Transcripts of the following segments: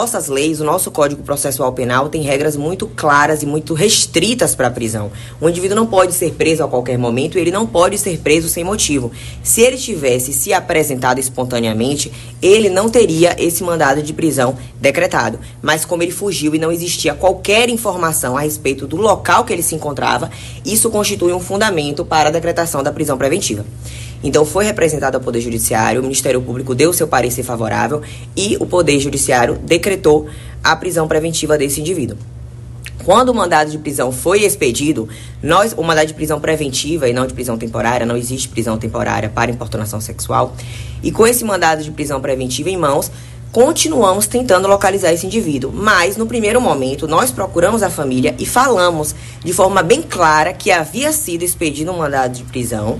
Nossas leis, o nosso Código Processual Penal tem regras muito claras e muito restritas para a prisão. O indivíduo não pode ser preso a qualquer momento e ele não pode ser preso sem motivo. Se ele tivesse se apresentado espontaneamente, ele não teria esse mandado de prisão decretado. Mas como ele fugiu e não existia qualquer informação a respeito do local que ele se encontrava, isso constitui um fundamento para a decretação da prisão preventiva. Então, foi representado ao Poder Judiciário, o Ministério Público deu seu parecer favorável e o Poder Judiciário decretou a prisão preventiva desse indivíduo. Quando o mandado de prisão foi expedido, o mandado de prisão preventiva e não de prisão temporária, não existe prisão temporária para importunação sexual, e com esse mandado de prisão preventiva em mãos, continuamos tentando localizar esse indivíduo. Mas, no primeiro momento, nós procuramos a família e falamos de forma bem clara que havia sido expedido um mandado de prisão.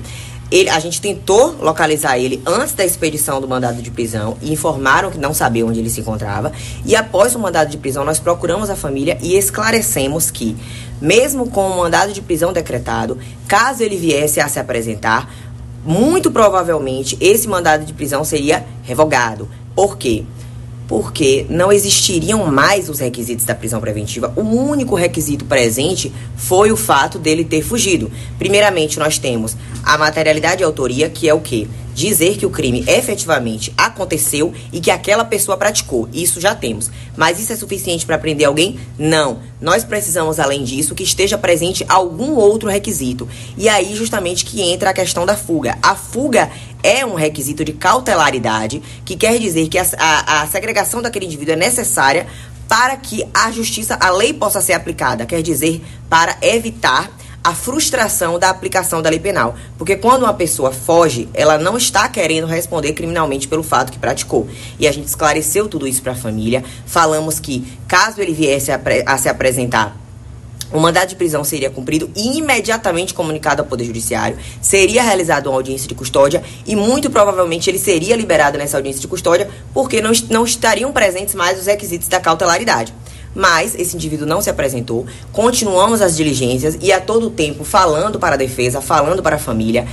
A gente tentou localizar ele antes da expedição do mandado de prisão e informaram que não sabiam onde ele se encontrava. E após o mandado de prisão, nós procuramos a família e esclarecemos que, mesmo com o mandado de prisão decretado, caso ele viesse a se apresentar, muito provavelmente esse mandado de prisão seria revogado. Por quê? Porque não existiriam mais os requisitos da prisão preventiva. O único requisito presente foi o fato dele ter fugido. Primeiramente, nós temos a materialidade e autoria, que é o quê? Dizer que o crime efetivamente aconteceu e que aquela pessoa praticou. Isso já temos. Mas isso é suficiente para prender alguém? Não. Nós precisamos, além disso, que esteja presente algum outro requisito. E aí, justamente, que entra a questão da fuga. A fuga é um requisito de cautelaridade, que quer dizer que a segregação daquele indivíduo é necessária para que a justiça, a lei possa ser aplicada. Quer dizer, para evitar a frustração da aplicação da lei penal. Porque quando uma pessoa foge, ela não está querendo responder criminalmente pelo fato que praticou. E a gente esclareceu tudo isso para a família. Falamos que, caso ele viesse a se apresentar, o mandado de prisão seria cumprido e imediatamente comunicado ao Poder Judiciário, seria realizada uma audiência de custódia e muito provavelmente ele seria liberado nessa audiência de custódia porque não estariam presentes mais os requisitos da cautelaridade. Mas esse indivíduo não se apresentou, continuamos as diligências e a todo tempo falando para a defesa, falando para a família.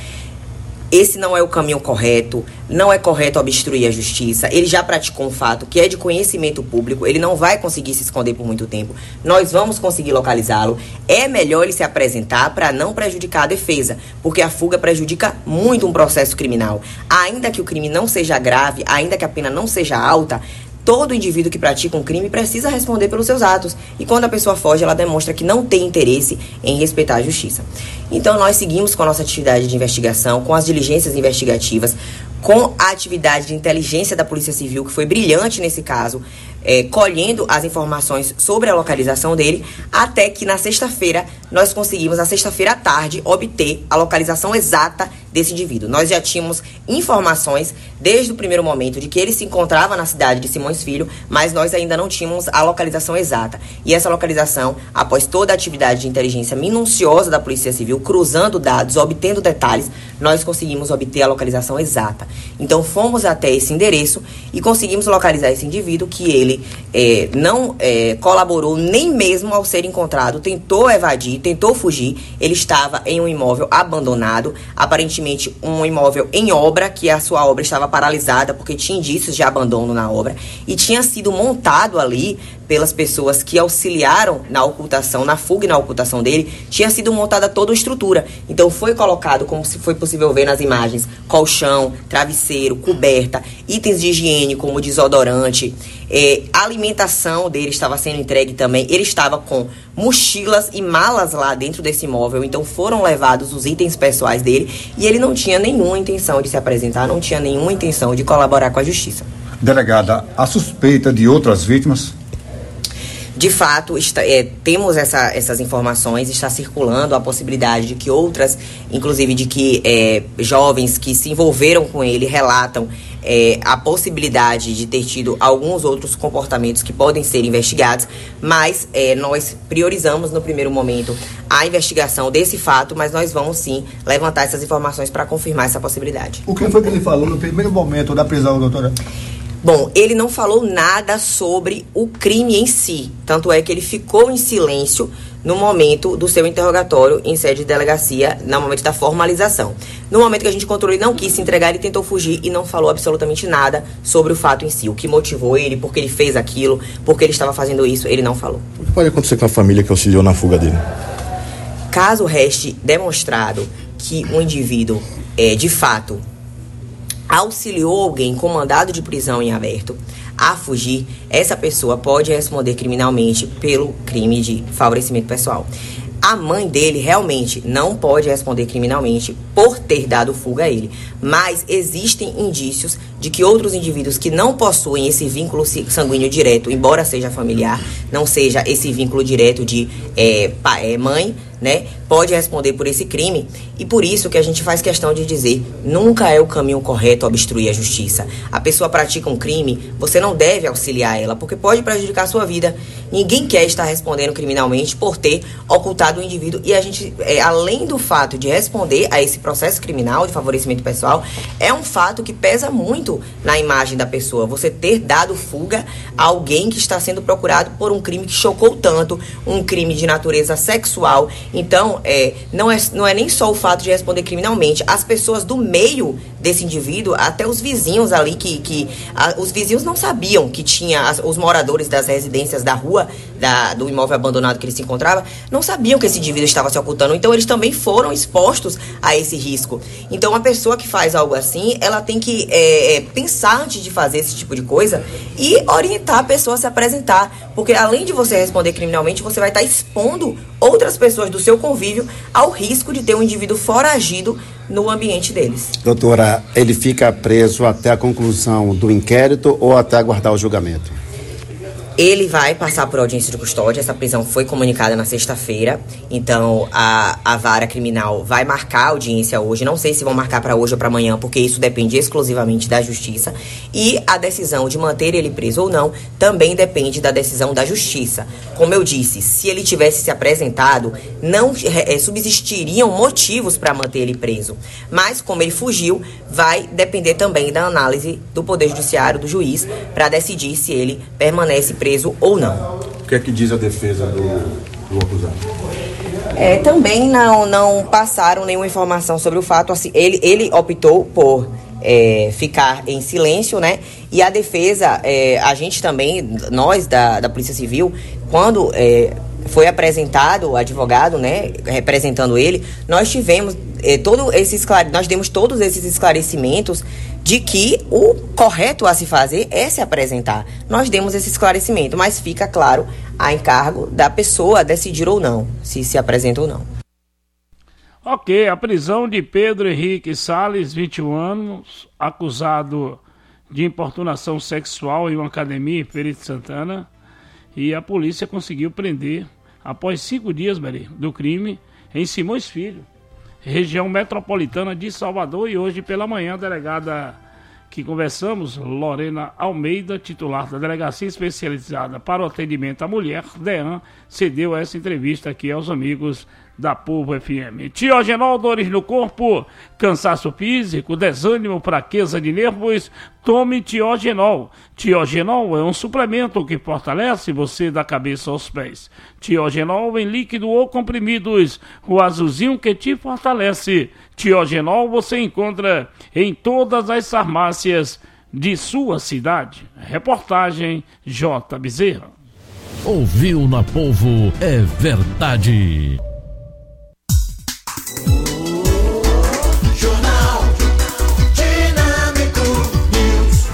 Esse não é o caminho correto, não é correto obstruir a justiça. Ele já praticou um fato que é de conhecimento público, ele não vai conseguir se esconder por muito tempo. Nós vamos conseguir localizá-lo. É melhor ele se apresentar para não prejudicar a defesa, porque a fuga prejudica muito um processo criminal. Ainda que o crime não seja grave, ainda que a pena não seja alta, todo indivíduo que pratica um crime precisa responder pelos seus atos. E quando a pessoa foge, ela demonstra que não tem interesse em respeitar a justiça. Então, nós seguimos com a nossa atividade de investigação, com as diligências investigativas, com a atividade de inteligência da Polícia Civil, que foi brilhante nesse caso, colhendo as informações sobre a localização dele, até que na sexta-feira, nós conseguimos, na sexta-feira à tarde, obter a localização exata desse indivíduo. Nós já tínhamos informações desde o primeiro momento de que ele se encontrava na cidade de Simões Filho, mas nós ainda não tínhamos a localização exata. E essa localização, após toda a atividade de inteligência minuciosa da Polícia Civil, cruzando dados, obtendo detalhes, nós conseguimos obter a localização exata. Então, fomos até esse endereço e conseguimos localizar esse indivíduo, que ele não colaborou nem mesmo ao ser encontrado, tentou evadir, tentou fugir. Ele estava em um imóvel abandonado, aparentemente um imóvel em obra, que a sua obra estava paralisada porque tinha indícios de abandono na obra e tinha sido montado ali pelas pessoas que auxiliaram na ocultação, na fuga e na ocultação dele, tinha sido montada toda a estrutura. Então foi colocado, como se foi possível ver nas imagens, colchão, travesseiro, coberta, itens de higiene como desodorante, a alimentação dele estava sendo entregue também. Ele estava com mochilas e malas lá dentro desse imóvel, então foram levados os itens pessoais dele e ele não tinha nenhuma intenção de se apresentar, não tinha nenhuma intenção de colaborar com a justiça. Delegada, a suspeita de outras vítimas? De fato, temos essas informações, está circulando a possibilidade de que outras, inclusive de que jovens que se envolveram com ele relatam a possibilidade de ter tido alguns outros comportamentos que podem ser investigados, mas nós priorizamos no primeiro momento a investigação desse fato, mas nós vamos sim levantar essas informações para confirmar essa possibilidade. O que foi que ele falou no primeiro momento da prisão, doutora? Bom, ele não falou nada sobre o crime em si. Tanto é que ele ficou em silêncio no momento do seu interrogatório em sede de delegacia, no momento da formalização. No momento que a gente encontrou, ele não quis se entregar, ele tentou fugir e não falou absolutamente nada sobre o fato em si. O que motivou ele, por que ele fez aquilo, por que ele estava fazendo isso, ele não falou. O que pode acontecer com a família que auxiliou na fuga dele? Caso reste demonstrado que o indivíduo, de fato, auxiliou alguém com mandado de prisão em aberto a fugir, essa pessoa pode responder criminalmente pelo crime de favorecimento pessoal. A mãe dele realmente não pode responder criminalmente por ter dado fuga a ele, mas existem indícios de que outros indivíduos que não possuem esse vínculo sanguíneo direto, embora seja familiar, não seja esse vínculo direto de mãe, né, pode responder por esse crime. E por isso que a gente faz questão de dizer, nunca é o caminho correto obstruir a justiça. A pessoa pratica um crime, você não deve auxiliar ela, porque pode prejudicar a sua vida. Ninguém quer estar respondendo criminalmente por ter ocultado o indivíduo. E a gente, além do fato de responder a esse processo criminal de favorecimento pessoal, é um fato que pesa muito na imagem da pessoa. Você ter dado fuga a alguém que está sendo procurado por um crime que chocou tanto, um crime de natureza sexual. Então, não é nem só o fato de responder criminalmente. As pessoas do meio desse indivíduo, até os vizinhos ali, os vizinhos não sabiam que tinha, os moradores das residências da rua, do imóvel abandonado que ele se encontrava, não sabiam que esse indivíduo estava se ocultando. Então, eles também foram expostos a esse risco. Então, uma pessoa que faz algo assim, ela tem que pensar antes de fazer esse tipo de coisa e orientar a pessoa a se apresentar. Porque, além de você responder criminalmente, você vai estar expondo outras pessoas do seu convívio ao risco de ter um indivíduo foragido no ambiente deles. Doutora, ele fica preso até a conclusão do inquérito ou até aguardar o julgamento? Ele vai passar por audiência de custódia. Essa prisão foi comunicada na sexta-feira. Então, a vara criminal vai marcar a audiência hoje. Não sei se vão marcar para hoje ou para amanhã, porque isso depende exclusivamente da justiça. E a decisão de manter ele preso ou não também depende da decisão da justiça. Como eu disse, se ele tivesse se apresentado, não subsistiriam motivos para manter ele preso. Mas, como ele fugiu, vai depender também da análise do Poder Judiciário, do juiz, para decidir se ele permanece preso ou não. O que é que diz a defesa do acusado? Também não passaram nenhuma informação sobre o fato. Assim, ele optou por ficar em silêncio, né? E a defesa, a gente também, nós da Polícia Civil, quando foi apresentado o advogado, né, representando ele, nós tivemos nós demos todos esses esclarecimentos de que o correto a se fazer é se apresentar. Nós demos esse esclarecimento, mas fica claro a encargo da pessoa decidir ou não, se apresenta ou não. Ok, a prisão de Pedro Henrique Salles, 21 anos, acusado de importunação sexual em uma academia em Feira de Santana, e a polícia conseguiu prender, após 5 dias, do crime, em Simões Filho, região metropolitana de Salvador. E hoje pela manhã a delegada que conversamos, Lorena Almeida, titular da Delegacia Especializada para o Atendimento à Mulher, DEAN, cedeu essa entrevista aqui aos amigos da Povo FM. Tiogenol, dores no corpo, cansaço físico, desânimo, fraqueza de nervos, tome Tiogenol. Tiogenol é um suplemento que fortalece você da cabeça aos pés. Tiogenol em líquido ou comprimidos, o azulzinho que te fortalece. Tiogenol você encontra em todas as farmácias de sua cidade. Reportagem J. Bezerra. Ouviu na Povo, é verdade. Jornal Dinâmico News.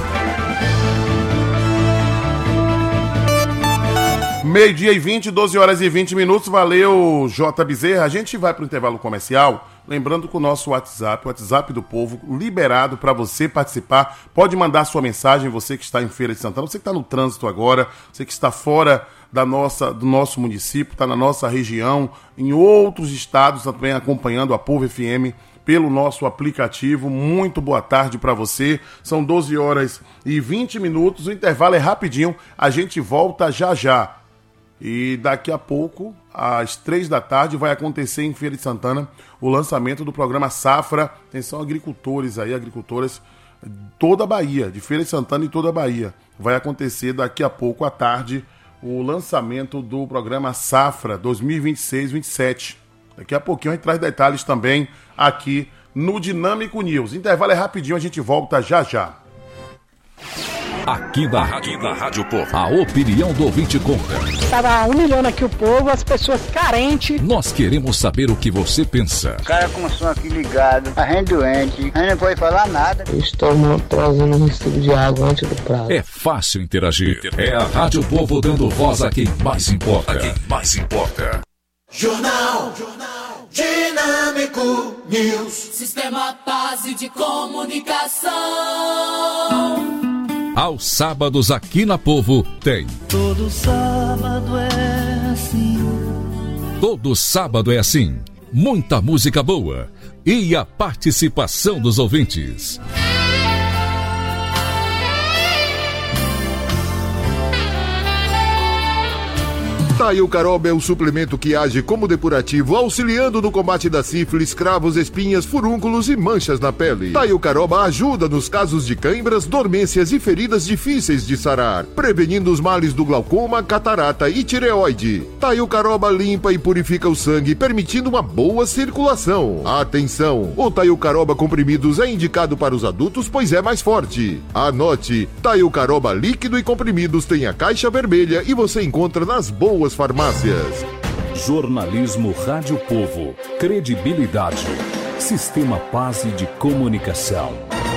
Meio-dia e 20, 12 horas e 20 minutos. Valeu, J. Bezerra. A gente vai para o intervalo comercial. Lembrando que o nosso WhatsApp, o WhatsApp do Povo, liberado para você participar. Pode mandar sua mensagem, você que está em Feira de Santana, você que está no trânsito agora, você que está fora do nosso município, está na nossa região, em outros estados também acompanhando a Povo FM pelo nosso aplicativo. Muito boa tarde para você. São 12 horas e 20 minutos. O intervalo é rapidinho. A gente volta já já. E daqui a pouco, às 3 da tarde, vai acontecer em Feira de Santana o lançamento do programa Safra. Atenção, agricultores aí, agricultoras, toda a Bahia, de Feira de Santana e toda a Bahia. Vai acontecer daqui a pouco à tarde o lançamento do programa Safra 2026-27. Daqui a pouquinho a gente traz detalhes também aqui no Dinâmico News. Intervalo é rapidinho, a gente volta já já. Aqui na Rádio Povo, a opinião do ouvinte conta. Estava humilhando aqui o povo, as pessoas carentes. Nós queremos saber o que você pensa. O cara com o som aqui ligado, a gente doente, a gente não pode falar nada. Estou trazendo um recibo de água antes do prazo. É fácil interagir. É a Rádio Povo dando voz a quem mais importa. Jornal Dinâmico News. Sistema Base de Comunicação. Aos sábados aqui na Povo tem. Todo sábado é assim. Todo sábado é assim. Muita música boa e a participação dos ouvintes. Taio Caroba é o suplemento que age como depurativo, auxiliando no combate da sífilis, cravos, espinhas, furúnculos e manchas na pele. Taio Caroba ajuda nos casos de cãibras, dormências e feridas difíceis de sarar, prevenindo os males do glaucoma, catarata e tireoide. Taio Caroba limpa e purifica o sangue, permitindo uma boa circulação. Atenção! O Taio Caroba comprimidos é indicado para os adultos, pois é mais forte. Anote: Taio Caroba líquido e comprimidos tem a caixa vermelha e você encontra nas boas farmácias. Jornalismo Rádio Povo. Credibilidade. Sistema Base de Comunicação.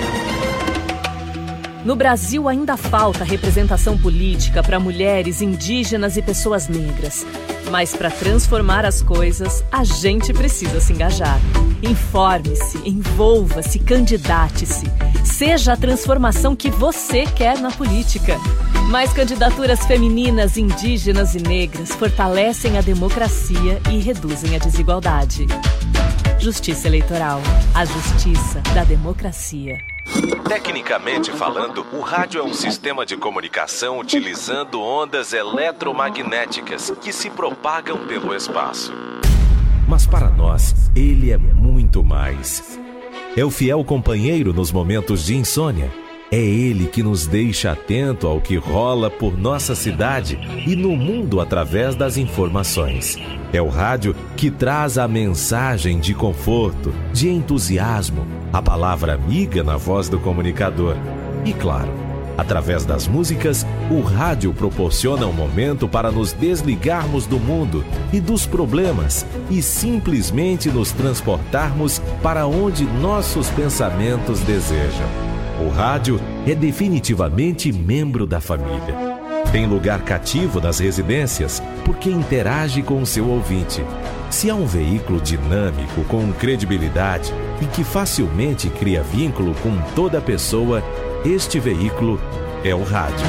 No Brasil ainda falta representação política para mulheres, indígenas e pessoas negras. Mas para transformar as coisas, a gente precisa se engajar. Informe-se, envolva-se, candidate-se. Seja a transformação que você quer na política. Mais candidaturas femininas, indígenas e negras fortalecem a democracia e reduzem a desigualdade. Justiça Eleitoral. A justiça da democracia. Tecnicamente falando, o rádio é um sistema de comunicação utilizando ondas eletromagnéticas que se propagam pelo espaço. Mas para nós, ele é muito mais. É o fiel companheiro nos momentos de insônia. É ele que nos deixa atento ao que rola por nossa cidade e no mundo através das informações. É o rádio que traz a mensagem de conforto, de entusiasmo, a palavra amiga na voz do comunicador. E claro, através das músicas, o rádio proporciona um momento para nos desligarmos do mundo e dos problemas e simplesmente nos transportarmos para onde nossos pensamentos desejam. O rádio é definitivamente membro da família. Tem lugar cativo nas residências porque interage com o seu ouvinte. Se há um veículo dinâmico, com credibilidade e que facilmente cria vínculo com toda pessoa, este veículo é o rádio.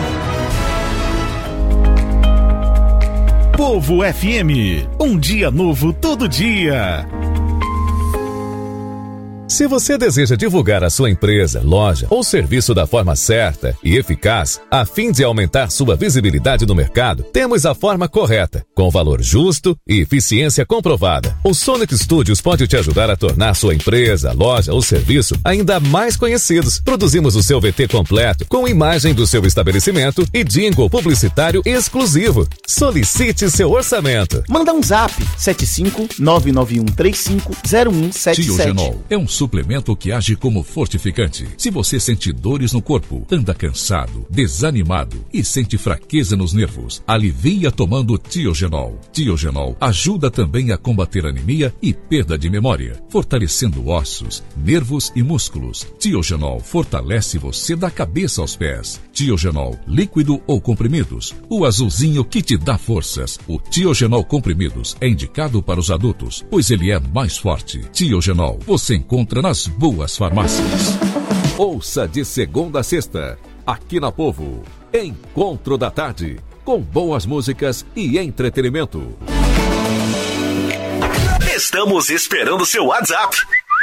Povo FM, um dia novo todo dia. Se você deseja divulgar a sua empresa, loja ou serviço da forma certa e eficaz, a fim de aumentar sua visibilidade no mercado, temos a forma correta, com valor justo e eficiência comprovada. O Sonic Studios pode te ajudar a tornar sua empresa, loja ou serviço ainda mais conhecidos. Produzimos o seu VT completo, com imagem do seu estabelecimento e jingle publicitário exclusivo. Solicite seu orçamento. Manda um zap, 75991350177. Tiogenol é um suplemento que age como fortificante. Se você sente dores no corpo, anda cansado, desanimado e sente fraqueza nos nervos, alivia tomando Tiogenol. Tiogenol ajuda também a combater anemia e perda de memória, fortalecendo ossos, nervos e músculos. Tiogenol fortalece você da cabeça aos pés. Tiogenol, líquido ou comprimidos, o azulzinho que te dá forças. O Tiogenol comprimidos é indicado para os adultos, pois ele é mais forte. Tiogenol, você encontra nas boas farmácias. Ouça de segunda a sexta, aqui na Povo, Encontro da Tarde, com boas músicas e entretenimento. Estamos esperando seu WhatsApp.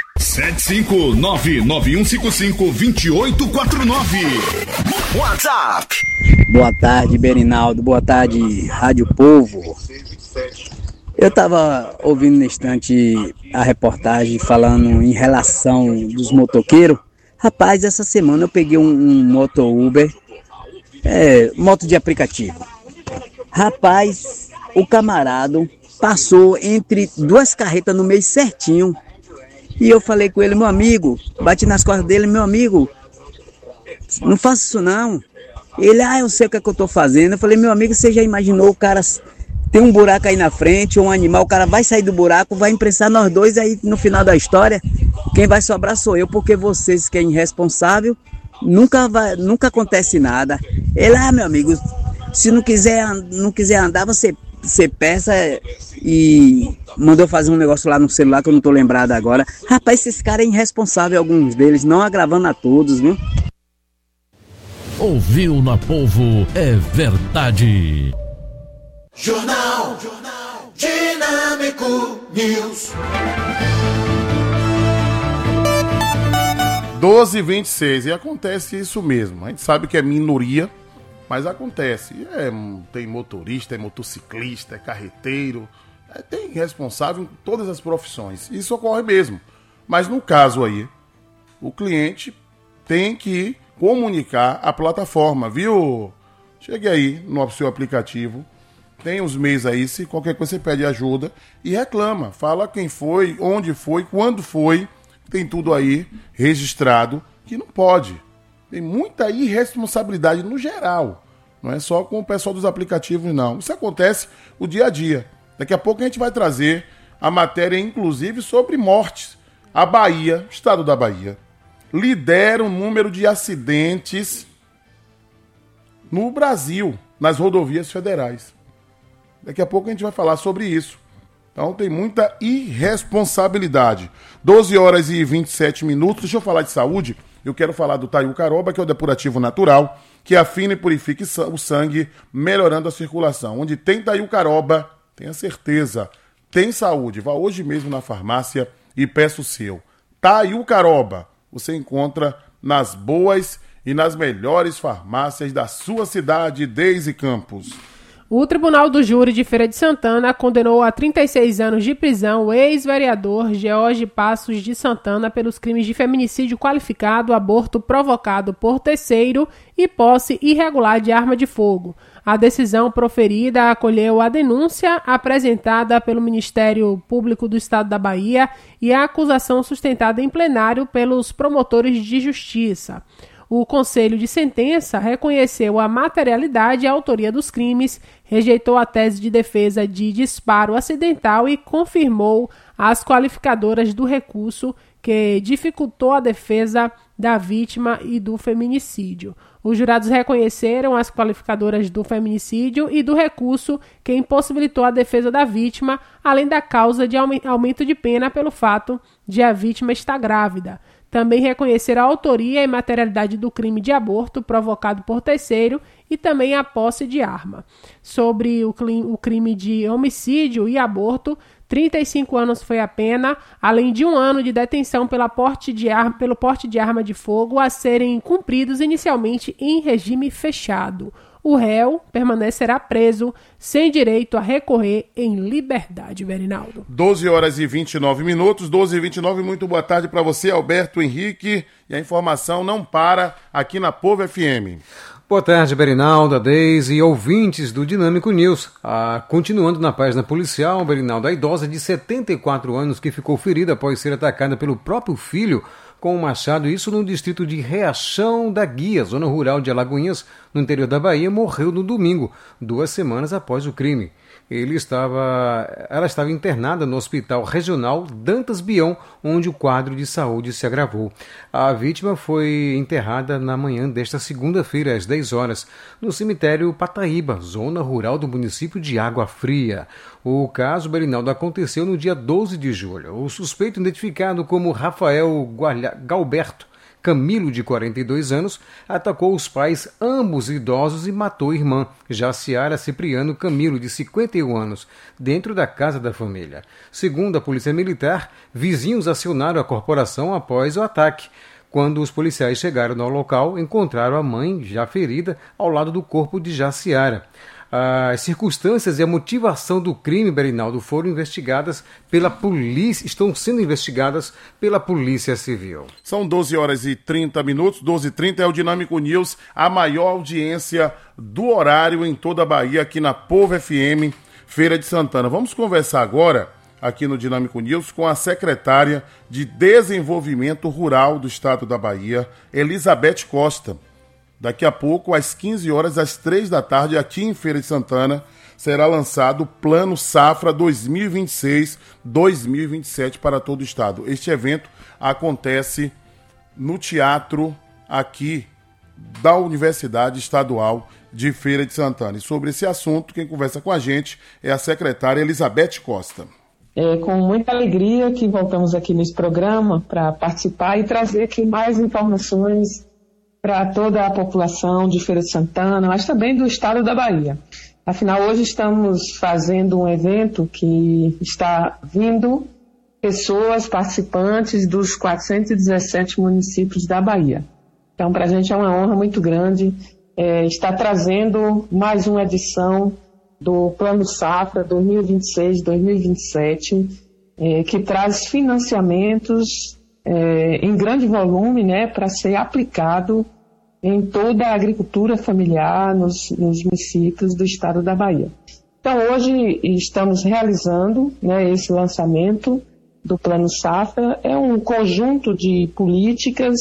75991552849. WhatsApp. Boa tarde, Berinaldo. Boa tarde, Rádio Povo. Eu estava ouvindo no instante a reportagem falando em relação dos motoqueiros. Rapaz, essa semana eu peguei um moto Uber, moto de aplicativo. Rapaz, o camarada passou entre duas carretas no meio certinho. E eu falei com ele, meu amigo, bati nas costas dele, meu amigo, não faça isso não. Ele, eu sei o que é que eu tô fazendo. Eu falei, meu amigo, você já imaginou o cara tem um buraco aí na frente, um animal, o cara vai sair do buraco, vai imprensar nós dois, aí no final da história, quem vai sobrar sou eu, porque vocês que é irresponsável, nunca acontece nada. Ele, meu amigo, se não quiser andar, você peça e mandou fazer um negócio lá no celular que eu não tô lembrado agora. Rapaz, esses caras é irresponsável, alguns deles, não agravando a todos, viu? Ouviu na Povo é verdade. Jornal Dinâmico News. 12h26, e acontece isso mesmo. A gente sabe que é minoria, mas acontece. Tem motorista, é motociclista, é carreteiro, tem responsável em todas as profissões. Isso ocorre mesmo. Mas no caso aí, o cliente tem que comunicar a plataforma, viu? Chegue aí no seu aplicativo, tem uns meios aí, se qualquer coisa você pede ajuda e reclama. Fala quem foi, onde foi, quando foi, tem tudo aí registrado, que não pode. Tem muita irresponsabilidade no geral, não é só com o pessoal dos aplicativos, não. Isso acontece o dia a dia. Daqui a pouco a gente vai trazer a matéria, inclusive, sobre mortes. A Bahia, o estado da Bahia, lidera o número de acidentes no Brasil, nas rodovias federais. Daqui a pouco a gente vai falar sobre isso. Então tem muita irresponsabilidade. 12h27. Deixa eu falar de saúde. Eu quero falar do Taiu Caroba, que é o depurativo natural, que afina e purifica o sangue, melhorando a circulação. Onde tem Taiu Caroba, tenha certeza, tem saúde. Vá hoje mesmo na farmácia e peça o seu. Taiu Caroba, você encontra nas boas e nas melhores farmácias da sua cidade, Deise Campos. O Tribunal do Júri de Feira de Santana condenou a 36 anos de prisão o ex-vereador George Passos de Santana pelos crimes de feminicídio qualificado, aborto provocado por terceiro e posse irregular de arma de fogo. A decisão proferida acolheu a denúncia apresentada pelo Ministério Público do Estado da Bahia e a acusação sustentada em plenário pelos promotores de justiça. O Conselho de Sentença reconheceu a materialidade e a autoria dos crimes, rejeitou a tese de defesa de disparo acidental e confirmou as qualificadoras do recurso que dificultou a defesa da vítima e do feminicídio. Os jurados reconheceram as qualificadoras do feminicídio e do recurso que impossibilitou a defesa da vítima, além da causa de aumento de pena pelo fato de a vítima estar grávida. Também reconheceram a autoria e materialidade do crime de aborto provocado por terceiro e também a posse de arma. Sobre o crime de homicídio e aborto, 35 anos foi a pena, além de 1 ano de detenção pelo porte de arma de fogo a serem cumpridos inicialmente em regime fechado. O réu permanecerá preso, sem direito a recorrer em liberdade, Berinaldo. 12h29, 12h29, muito boa tarde para você, Alberto Henrique, e a informação não para aqui na Povo FM. Boa tarde, Berinaldo, Deise e ouvintes do Dinâmico News. Continuando na página policial, Berinaldo, a idosa de 74 anos que ficou ferida após ser atacada pelo próprio filho com um machado, isso no distrito de Riachão da Guia, zona rural de Alagoinhas, no interior da Bahia, morreu no domingo, 2 semanas após o crime. Ela estava internada no Hospital Regional Dantas Bião, onde o quadro de saúde se agravou. A vítima foi enterrada na manhã desta segunda-feira, às 10 horas, no cemitério Pataíba, zona rural do município de Água Fria. O caso, Berinaldo, aconteceu no dia 12 de julho. O suspeito, identificado como Rafael Galberto Camilo, de 42 anos, atacou os pais, ambos idosos, e matou a irmã, Jaciara Cipriano Camilo, de 51 anos, dentro da casa da família. Segundo a Polícia Militar, vizinhos acionaram a corporação após o ataque. Quando os policiais chegaram no local, encontraram a mãe, já ferida, ao lado do corpo de Jaciara. as circunstâncias e a motivação do crime, Berinaldo, foram investigadas pela polícia, estão sendo investigadas pela Polícia Civil. São 12 horas e 30 minutos, 12h30 é o Dinâmico News, a maior audiência do horário em toda a Bahia, aqui na Povo FM, Feira de Santana. Vamos conversar agora, aqui no Dinâmico News, com a secretária de Desenvolvimento Rural do Estado da Bahia, Elizabeth Costa. Daqui a pouco, às 15 horas, às 3 da tarde, aqui em Feira de Santana, será lançado o Plano Safra 2026-2027 para todo o estado. Este evento acontece no teatro aqui da Universidade Estadual de Feira de Santana. E sobre esse assunto, quem conversa com a gente é a secretária Elizabeth Costa. É com muita alegria que voltamos aqui nesse programa para participar e trazer aqui mais informações para toda a população de Feira de Santana, mas também do estado da Bahia. Afinal, hoje estamos fazendo um evento que está vindo pessoas participantes dos 417 municípios da Bahia. Então, para a gente é uma honra muito grande estar trazendo mais uma edição do Plano Safra 2026-2027, que traz financiamentos em grande volume, né, para ser aplicado em toda a agricultura familiar nos municípios do estado da Bahia. Então, hoje estamos realizando, né, esse lançamento do Plano Safra. É um conjunto de políticas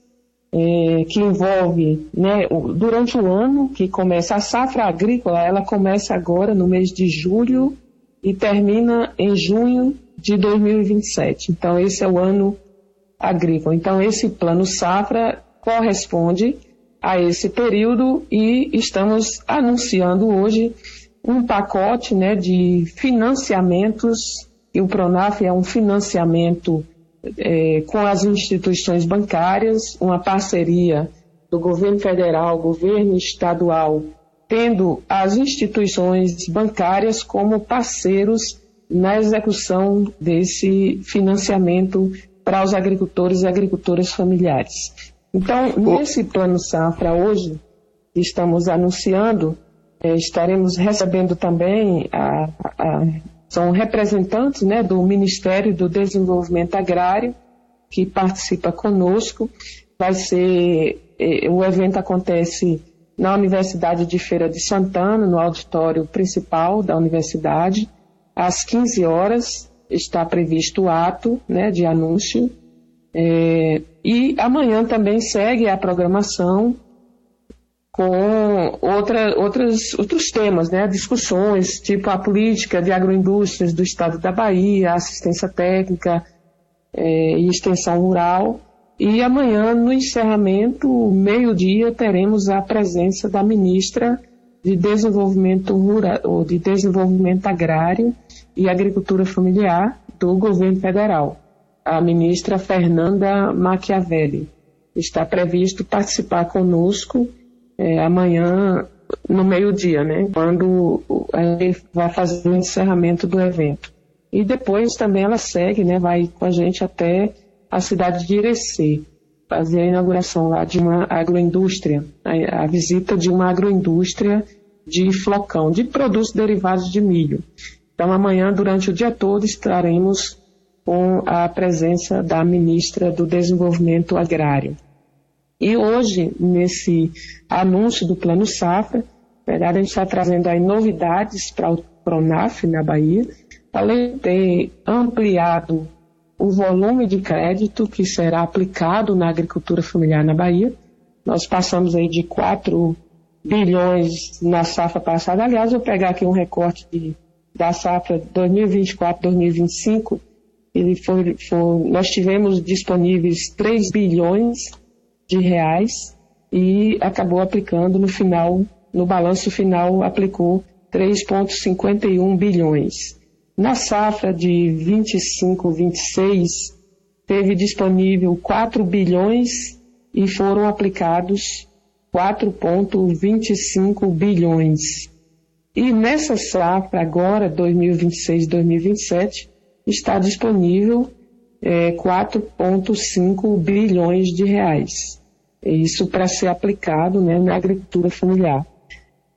que envolve, né, durante o ano, que começa a safra agrícola, ela começa agora no mês de julho e termina em junho de 2027. Então, esse é o ano agrícola. Então, esse Plano Safra corresponde a esse período e estamos anunciando hoje um pacote, né, de financiamentos, e o Pronaf é um financiamento com as instituições bancárias, uma parceria do governo federal, governo estadual, tendo as instituições bancárias como parceiros na execução desse financiamento para os agricultores e agricultoras familiares. Então, nesse Plano Safra hoje, estamos anunciando, estaremos recebendo também, são representantes, né, do Ministério do Desenvolvimento Agrário, que participa conosco. O evento acontece na Universidade de Feira de Santana, no auditório principal da universidade. Às 15 horas está previsto o ato, né, de anúncio. E amanhã também segue a programação com outros temas, né, discussões, tipo a política de agroindústrias do estado da Bahia, assistência técnica e extensão rural. E amanhã, no encerramento, meio-dia, teremos a presença da ministra de Desenvolvimento Rural, de Desenvolvimento Agrário e Agricultura Familiar do governo federal, a ministra Fernanda Machiavelli. Está previsto participar conosco amanhã no meio-dia, né, quando vai fazer o encerramento do evento. E depois também ela segue, né, vai com a gente até a cidade de Irecê, fazer a inauguração lá de uma agroindústria, a visita de uma agroindústria de flocão, de produtos derivados de milho. Então amanhã, durante o dia todo, estaremos com a presença da ministra do Desenvolvimento Agrário. E hoje, nesse anúncio do Plano Safra, a gente está trazendo aí novidades para o Pronaf na Bahia, além de ter ampliado o volume de crédito que será aplicado na agricultura familiar na Bahia. Nós passamos aí de 4 bilhões na safra passada. Aliás, eu vou pegar aqui um recorte da safra 2024-2025, nós tivemos disponíveis 3 bilhões de reais e acabou aplicando no balanço final, aplicou 3,51 bilhões. Na safra de 25-26, teve disponível 4 bilhões e foram aplicados 4,25 bilhões. E nessa safra, agora, 2026-2027, está disponível 4,5 bilhões de reais. Isso para ser aplicado, né, na agricultura familiar.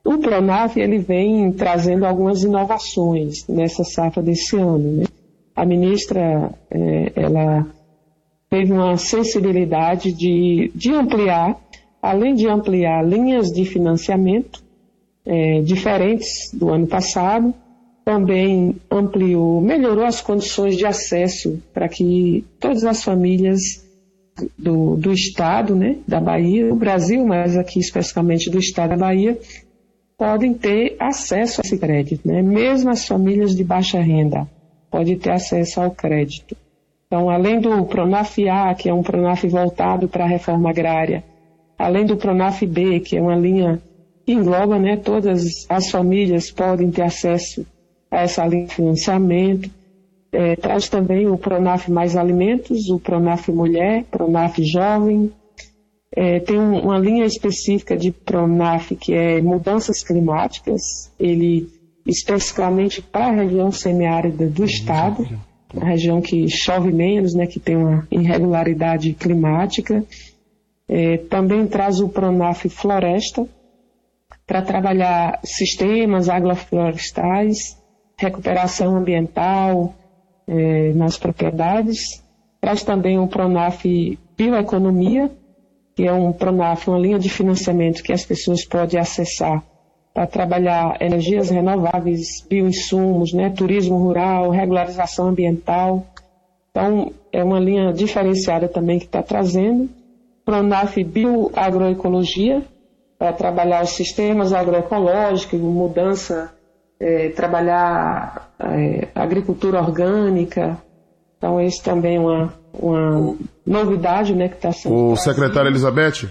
O Pronaf ele vem trazendo algumas inovações nessa safra desse ano, né? A ministra ela teve uma sensibilidade de ampliar, além de ampliar linhas de financiamento diferentes do ano passado, também melhorou as condições de acesso para que todas as famílias do estado, né, da Bahia, do Brasil, mas aqui especificamente do estado da Bahia, podem ter acesso a esse crédito, né? Mesmo as famílias de baixa renda podem ter acesso ao crédito. Então, além do Pronaf-A, que é um Pronaf voltado para a reforma agrária, além do Pronaf-B, que é uma linha que engloba, né, todas as famílias podem ter acesso a essa linha de financiamento, traz também o Pronaf Mais Alimentos, o Pronaf Mulher, Pronaf Jovem. Tem uma linha específica de Pronaf que é mudanças climáticas, ele especificamente para a região semiárida do estado, a região que chove menos, né, que tem uma irregularidade climática. Também traz o Pronaf Floresta, para trabalhar sistemas agroflorestais, recuperação ambiental nas propriedades. Traz também o Pronaf Bioeconomia, que é um Pronaf, uma linha de financiamento que as pessoas podem acessar para trabalhar energias renováveis, bioinsumos, né, turismo rural, regularização ambiental. Então, é uma linha diferenciada também que está trazendo. Pronaf Bioagroecologia, para trabalhar os sistemas agroecológicos, mudança, trabalhar agricultura orgânica. Então, esse também é uma novidade, né, que está sendo. O secretário Elizabeth,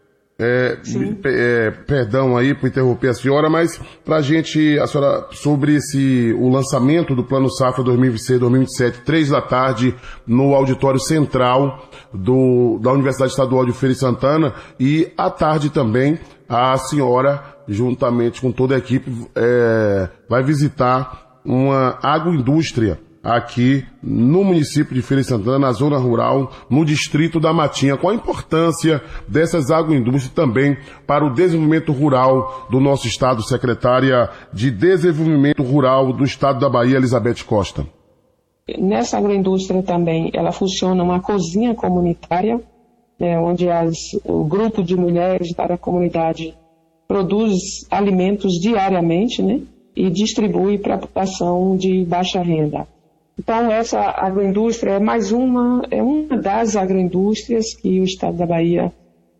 perdão aí por interromper a senhora, mas para a senhora, sobre o lançamento do Plano Safra 2026-2027, 3 da tarde, no auditório central da Universidade Estadual de Feira de Santana, e à tarde também a senhora, juntamente com toda a equipe, vai visitar uma agroindústria aqui no município de Feira de Santana, na zona rural, no distrito da Matinha. Qual a importância dessas agroindústrias também para o desenvolvimento rural do nosso estado, secretária de Desenvolvimento Rural do estado da Bahia, Elizabeth Costa? Nessa agroindústria também, ela funciona uma cozinha comunitária, onde o grupo de mulheres da comunidade produz alimentos diariamente, né, e distribui para a população de baixa renda. Então, essa agroindústria é uma das agroindústrias que o estado da Bahia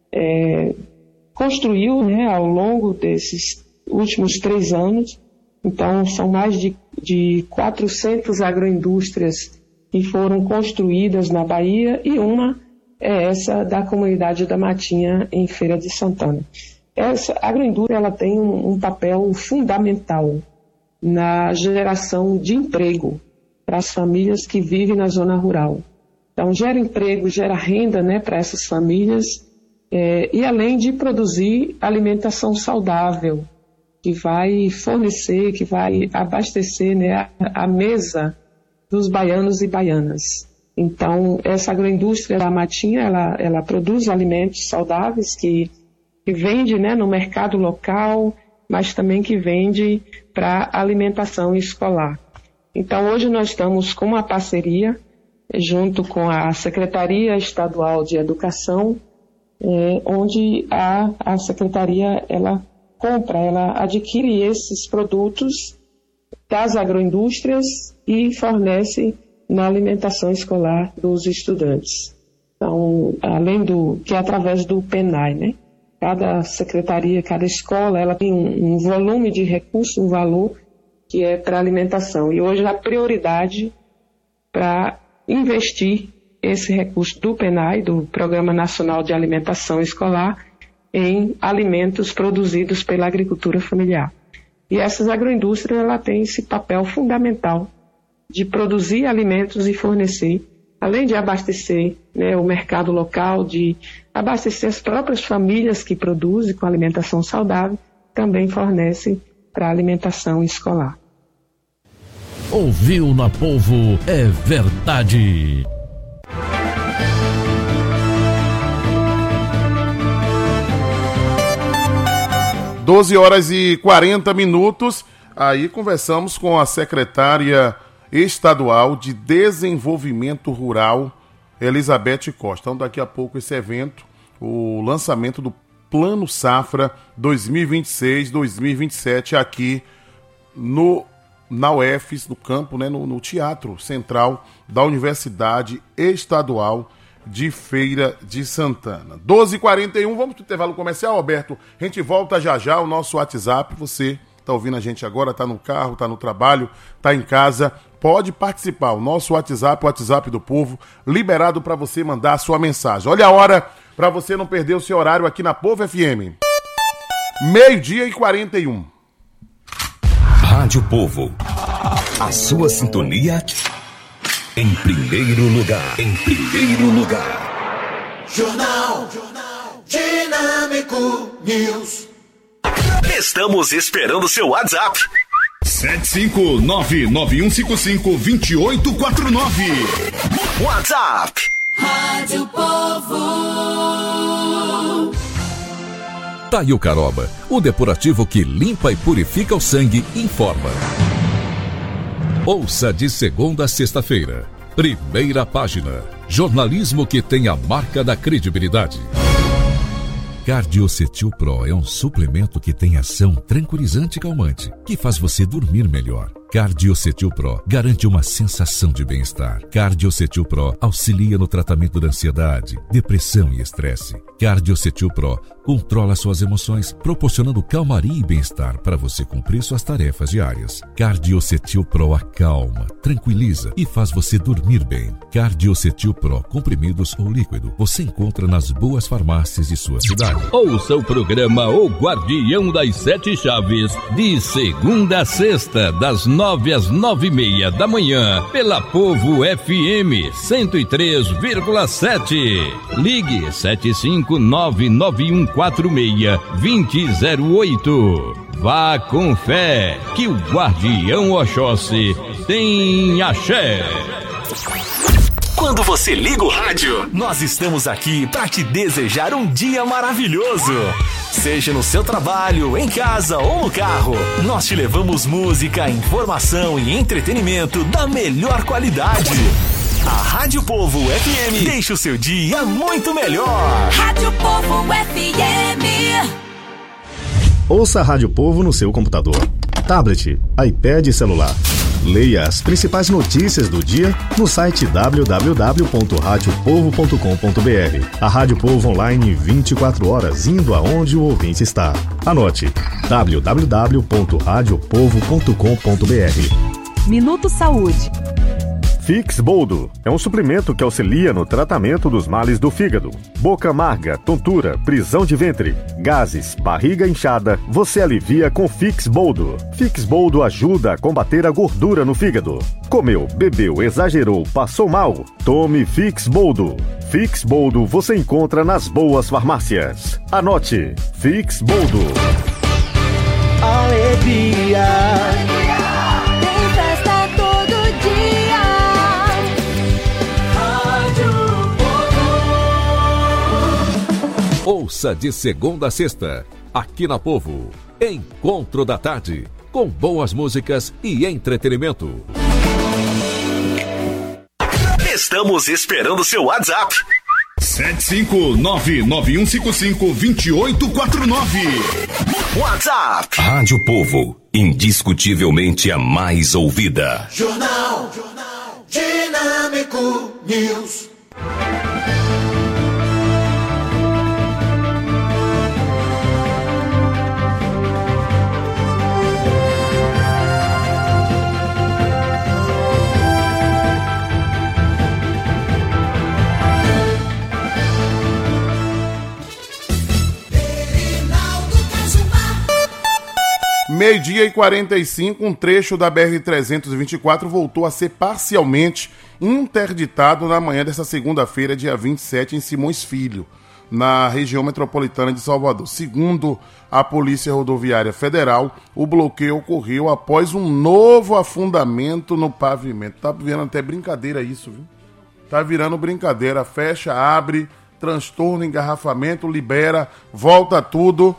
construiu, né, ao longo desses últimos 3 anos. Então, são mais de 400 agroindústrias que foram construídas na Bahia, e uma é essa da comunidade da Matinha, em Feira de Santana. Essa agroindústria ela tem um papel fundamental na geração de emprego para as famílias que vivem na zona rural. Então, gera emprego, gera renda, né, para essas famílias, e além de produzir alimentação saudável, que vai fornecer, que vai abastecer, né, a mesa dos baianos e baianas. Então, essa agroindústria da Matinha, ela produz alimentos saudáveis que vende, né, no mercado local, mas também que vende para alimentação escolar. Então, hoje nós estamos com uma parceria junto com a Secretaria Estadual de Educação, onde a Secretaria ela adquire esses produtos das agroindústrias e fornece na alimentação escolar dos estudantes. Então, além que é através do PENAI, né? Cada secretaria, cada escola, ela tem um volume de recursos, um valor que é para alimentação. E hoje a prioridade para investir esse recurso do PENAI, do Programa Nacional de Alimentação Escolar, em alimentos produzidos pela agricultura familiar. E essas agroindústrias ela têm esse papel fundamental de produzir alimentos e fornecer, além de abastecer, né, o mercado local, de abastecer as próprias famílias que produzem com alimentação saudável, também fornece para alimentação escolar. Ouviu na Povo é verdade. 12 horas e 40 minutos. Aí conversamos com a secretária estadual de Desenvolvimento Rural, Elizabeth Costa. Então, daqui a pouco esse evento, o lançamento do Plano Safra 2026-2027 aqui na UFES, no campo, né, no Teatro Central da Universidade Estadual de Feira de Santana. 12h41, vamos pro intervalo comercial, Alberto. A gente volta já, o nosso WhatsApp. Você está ouvindo a gente agora, está no carro, está no trabalho, está em casa, pode participar. O nosso WhatsApp, o WhatsApp do povo, liberado para você mandar a sua mensagem. Olha a hora para você não perder o seu horário aqui na Povo FM. 12h41. Rádio Povo. A sua sintonia em primeiro lugar. Em primeiro lugar. Jornal Dinâmico News. Estamos esperando seu WhatsApp. 759-9155-2849. WhatsApp. Rádio Povo. Taio Caroba, o depurativo que limpa e purifica o sangue, informa. Ouça de segunda a sexta-feira. Primeira página. Jornalismo que tem a marca da credibilidade. Cardiocetil Pro é um suplemento que tem ação tranquilizante e calmante, que faz você dormir melhor. Cardiocetil Pro garante uma sensação de bem-estar. Cardiocetil Pro auxilia no tratamento da ansiedade, depressão e estresse. Cardiocetil Pro controla suas emoções, proporcionando calmaria e bem-estar para você cumprir suas tarefas diárias. Cardiocetil Pro acalma, tranquiliza e faz você dormir bem. Cardiocetil Pro, comprimidos ou líquido, você encontra nas boas farmácias de sua cidade. Ouça o programa O Guardião das Sete Chaves, de segunda a sexta, das 9 às 9h30 da manhã, pela Povo FM 103,7. Ligue 75991462008. Vá com fé, que o Guardião Oxóssi tem axé. Quando você liga o rádio, nós estamos aqui para te desejar um dia maravilhoso. Seja no seu trabalho, em casa ou no carro, nós te levamos música, informação e entretenimento da melhor qualidade. A Rádio Povo FM deixa o seu dia muito melhor. Rádio Povo FM. Ouça a Rádio Povo no seu computador, tablet, iPad e celular. Leia as principais notícias do dia no site www.radiopovo.com.br. A Rádio Povo online 24 horas, indo aonde o ouvinte está. Anote: www.radiopovo.com.br. Minuto Saúde. Fix Boldo é um suplemento que auxilia no tratamento dos males do fígado. Boca amarga, tontura, prisão de ventre, gases, barriga inchada, você alivia com Fix Boldo. Fix Boldo ajuda a combater a gordura no fígado. Comeu, bebeu, exagerou, passou mal? Tome Fix Boldo. Fix Boldo você encontra nas boas farmácias. Anote: Fix Boldo. Alegria. Ouça de segunda a sexta, aqui na Povo, Encontro da Tarde, com boas músicas e entretenimento. Estamos esperando seu WhatsApp. 759-9155-2849. WhatsApp. Rádio Povo, indiscutivelmente a mais ouvida. Jornal Dinâmico News. Meio-dia e 45, um trecho da BR-324 voltou a ser parcialmente interditado na manhã desta segunda-feira, dia 27, em Simões Filho, na região metropolitana de Salvador. Segundo a Polícia Rodoviária Federal, o bloqueio ocorreu após um novo afundamento no pavimento. Tá virando até brincadeira isso, viu? Tá virando brincadeira. Fecha, abre, transtorno, engarrafamento, libera, volta tudo.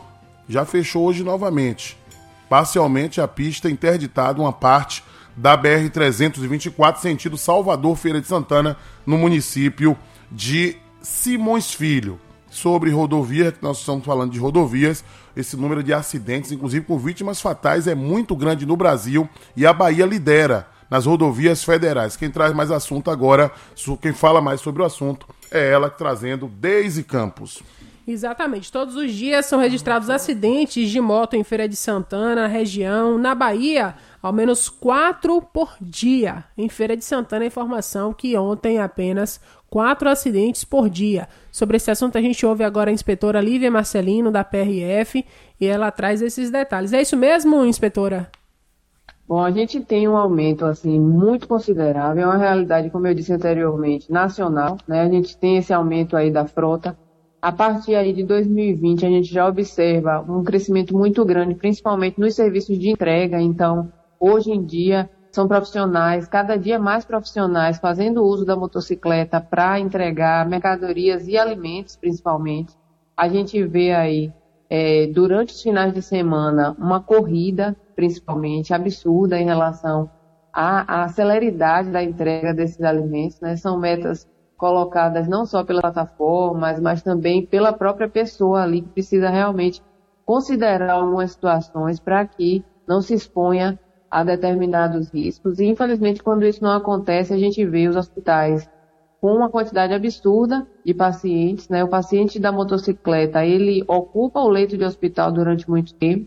já fechou hoje novamente. Parcialmente a pista interditada uma parte da BR-324, sentido Salvador, Feira de Santana, no município de Simões Filho. Sobre rodovia, que nós estamos falando de rodovias, esse número de acidentes, inclusive com vítimas fatais, é muito grande no Brasil e a Bahia lidera nas rodovias federais. Quem traz mais assunto agora, quem fala mais sobre o assunto, é ela trazendo Deise Campos. Exatamente. Todos os dias são registrados acidentes de moto em Feira de Santana, na região. Na Bahia, ao menos 4 por dia. Em Feira de Santana, a informação que ontem apenas 4 acidentes por dia. Sobre esse assunto, a gente ouve agora a inspetora Lívia Marcelino, da PRF, e ela traz esses detalhes. É isso mesmo, inspetora? Bom, a gente tem um aumento assim muito considerável, é uma realidade, como eu disse anteriormente, nacional, né? A gente tem esse aumento aí da frota. A partir aí de 2020, a gente já observa um crescimento muito grande, principalmente nos serviços de entrega. Então, hoje em dia, são profissionais, cada dia mais profissionais, fazendo uso da motocicleta para entregar mercadorias e alimentos, principalmente. A gente vê aí, durante os finais de semana, uma corrida, principalmente, absurda em relação à celeridade da entrega desses alimentos, né? São metas colocadas não só pelas plataformas, mas também pela própria pessoa ali, que precisa realmente considerar algumas situações para que não se exponha a determinados riscos. E, infelizmente, quando isso não acontece, a gente vê os hospitais com uma quantidade absurda de pacientes, né? O paciente da motocicleta, ele ocupa o leito de hospital durante muito tempo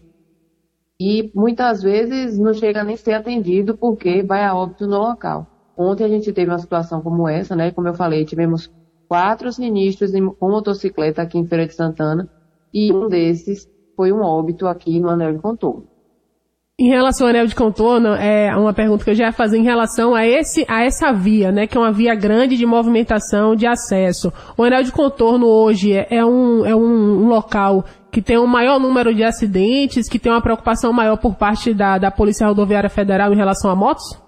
e, muitas vezes, não chega nem a ser atendido porque vai a óbito no local. Ontem a gente teve uma situação como essa, né? Como eu falei, tivemos 4 sinistros com motocicleta aqui em Feira de Santana e um desses foi um óbito aqui no anel de contorno. Em relação ao anel de contorno, é uma pergunta que eu já ia fazer em relação a essa via, né? Que é uma via grande de movimentação de acesso. O anel de contorno hoje é um local que tem um maior número de acidentes, que tem uma preocupação maior por parte da Polícia Rodoviária Federal em relação a motos?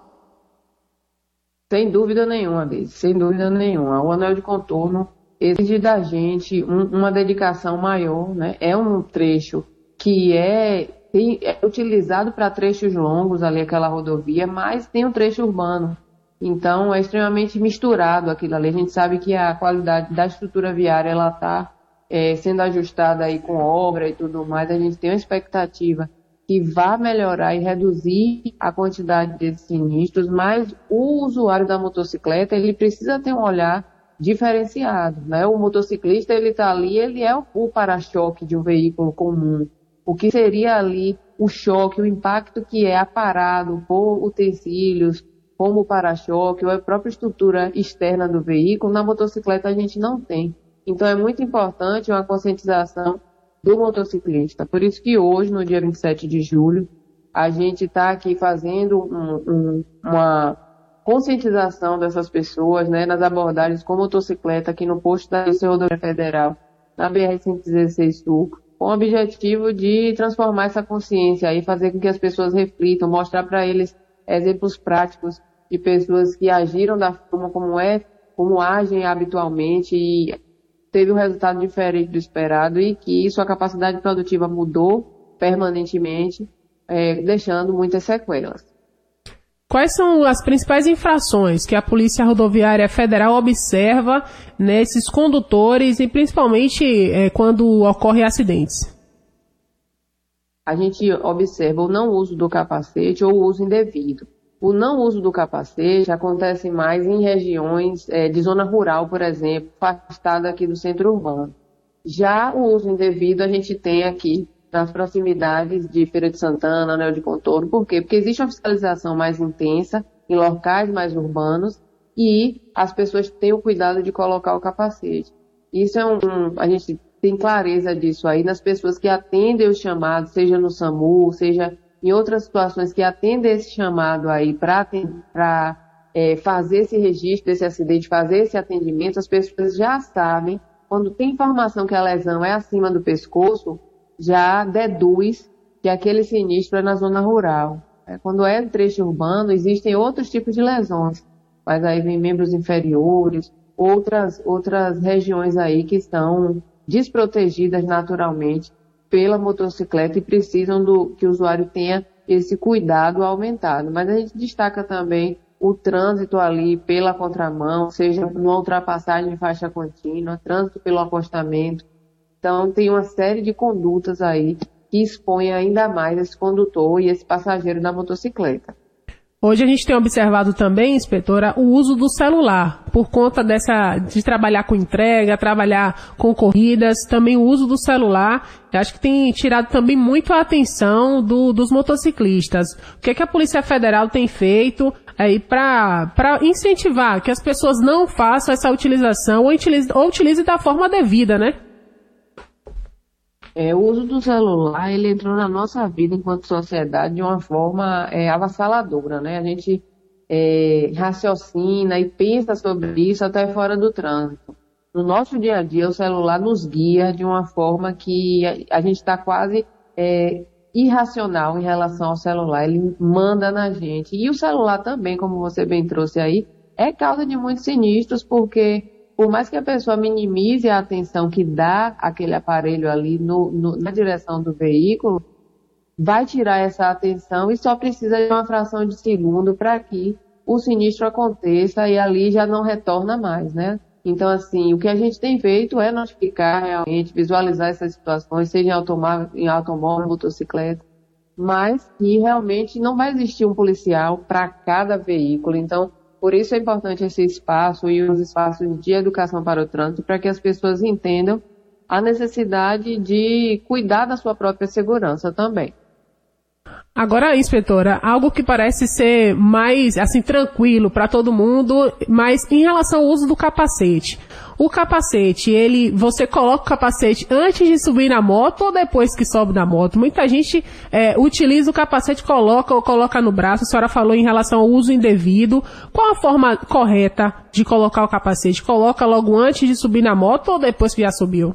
Sem dúvida nenhuma, Deise, sem dúvida nenhuma. O anel de contorno exige da gente uma dedicação maior, né? É um trecho que é utilizado para trechos longos ali, aquela rodovia, mas tem um trecho urbano. Então, é extremamente misturado aquilo ali. A gente sabe que a qualidade da estrutura viária, ela está sendo ajustada aí com obra e tudo mais. A gente tem uma expectativa que vá melhorar e reduzir a quantidade desses sinistros, mas o usuário da motocicleta, ele precisa ter um olhar diferenciado, né? O motociclista, ele está ali, ele é o para-choque de um veículo comum. O que seria ali o choque, o impacto que é aparado por utensílios, como o para-choque ou a própria estrutura externa do veículo, na motocicleta a gente não tem. Então é muito importante uma conscientização do motociclista. Por isso que hoje, no dia 27 de julho, a gente está aqui fazendo uma conscientização dessas pessoas, né, nas abordagens com motocicleta aqui no posto da Polícia Rodoviária Federal, na BR-116 Sul, com o objetivo de transformar essa consciência e fazer com que as pessoas reflitam, mostrar para eles exemplos práticos de pessoas que agiram da forma como agem habitualmente e teve um resultado diferente do esperado e que sua capacidade produtiva mudou permanentemente, deixando muitas sequelas. Quais são as principais infrações que a Polícia Rodoviária Federal observa nesses condutores e principalmente quando ocorrem acidentes? A gente observa o não uso do capacete ou o uso indevido. O não uso do capacete acontece mais em regiões de zona rural, por exemplo, afastada aqui do centro urbano. Já o uso indevido a gente tem aqui nas proximidades de Feira de Santana, Anel de Contorno. Por quê? Porque existe uma fiscalização mais intensa em locais mais urbanos e as pessoas têm o cuidado de colocar o capacete. Isso a gente tem clareza disso aí nas pessoas que atendem o chamado, seja no SAMU, seja em outras situações que atendem esse chamado aí para fazer esse registro desse acidente, fazer esse atendimento. As pessoas já sabem, quando tem informação que a lesão é acima do pescoço, já deduz que aquele sinistro é na zona rural. Quando é trecho urbano, existem outros tipos de lesões, mas aí vem membros inferiores, outras regiões aí que estão desprotegidas naturalmente pela motocicleta e precisam que o usuário tenha esse cuidado aumentado. Mas a gente destaca também o trânsito ali pela contramão, seja numa ultrapassagem de faixa contínua, trânsito pelo acostamento. Então, tem uma série de condutas aí que expõem ainda mais esse condutor e esse passageiro da motocicleta. Hoje a gente tem observado também, inspetora, o uso do celular, por conta de trabalhar com entrega, trabalhar com corridas, também o uso do celular, acho que tem tirado também muito a atenção dos motociclistas. O que é que a Polícia Federal tem feito aí para incentivar que as pessoas não façam essa utilização ou utilize da forma devida, né? O uso do celular, ele entrou na nossa vida enquanto sociedade de uma forma avassaladora, né? A gente raciocina e pensa sobre isso até fora do trânsito. No nosso dia a dia, o celular nos guia de uma forma que a gente está quase irracional em relação ao celular. Ele manda na gente. E o celular também, como você bem trouxe aí, é causa de muitos sinistros, porque por mais que a pessoa minimize a atenção que dá aquele aparelho ali na direção do veículo, vai tirar essa atenção e só precisa de uma fração de segundo para que o sinistro aconteça e ali já não retorna mais, né? Então, assim, o que a gente tem feito é notificar realmente, visualizar essas situações, seja em automóvel, motocicleta, mas que realmente não vai existir um policial para cada veículo. Então, por isso é importante esse espaço e os espaços de educação para o trânsito, para que as pessoas entendam a necessidade de cuidar da sua própria segurança também. Agora, inspetora, algo que parece ser mais, assim, tranquilo para todo mundo, mas em relação ao uso do capacete. O capacete, você coloca o capacete antes de subir na moto ou depois que sobe na moto? Muita gente utiliza o capacete, coloca no braço. A senhora falou em relação ao uso indevido. Qual a forma correta de colocar o capacete? Coloca logo antes de subir na moto ou depois que já subiu?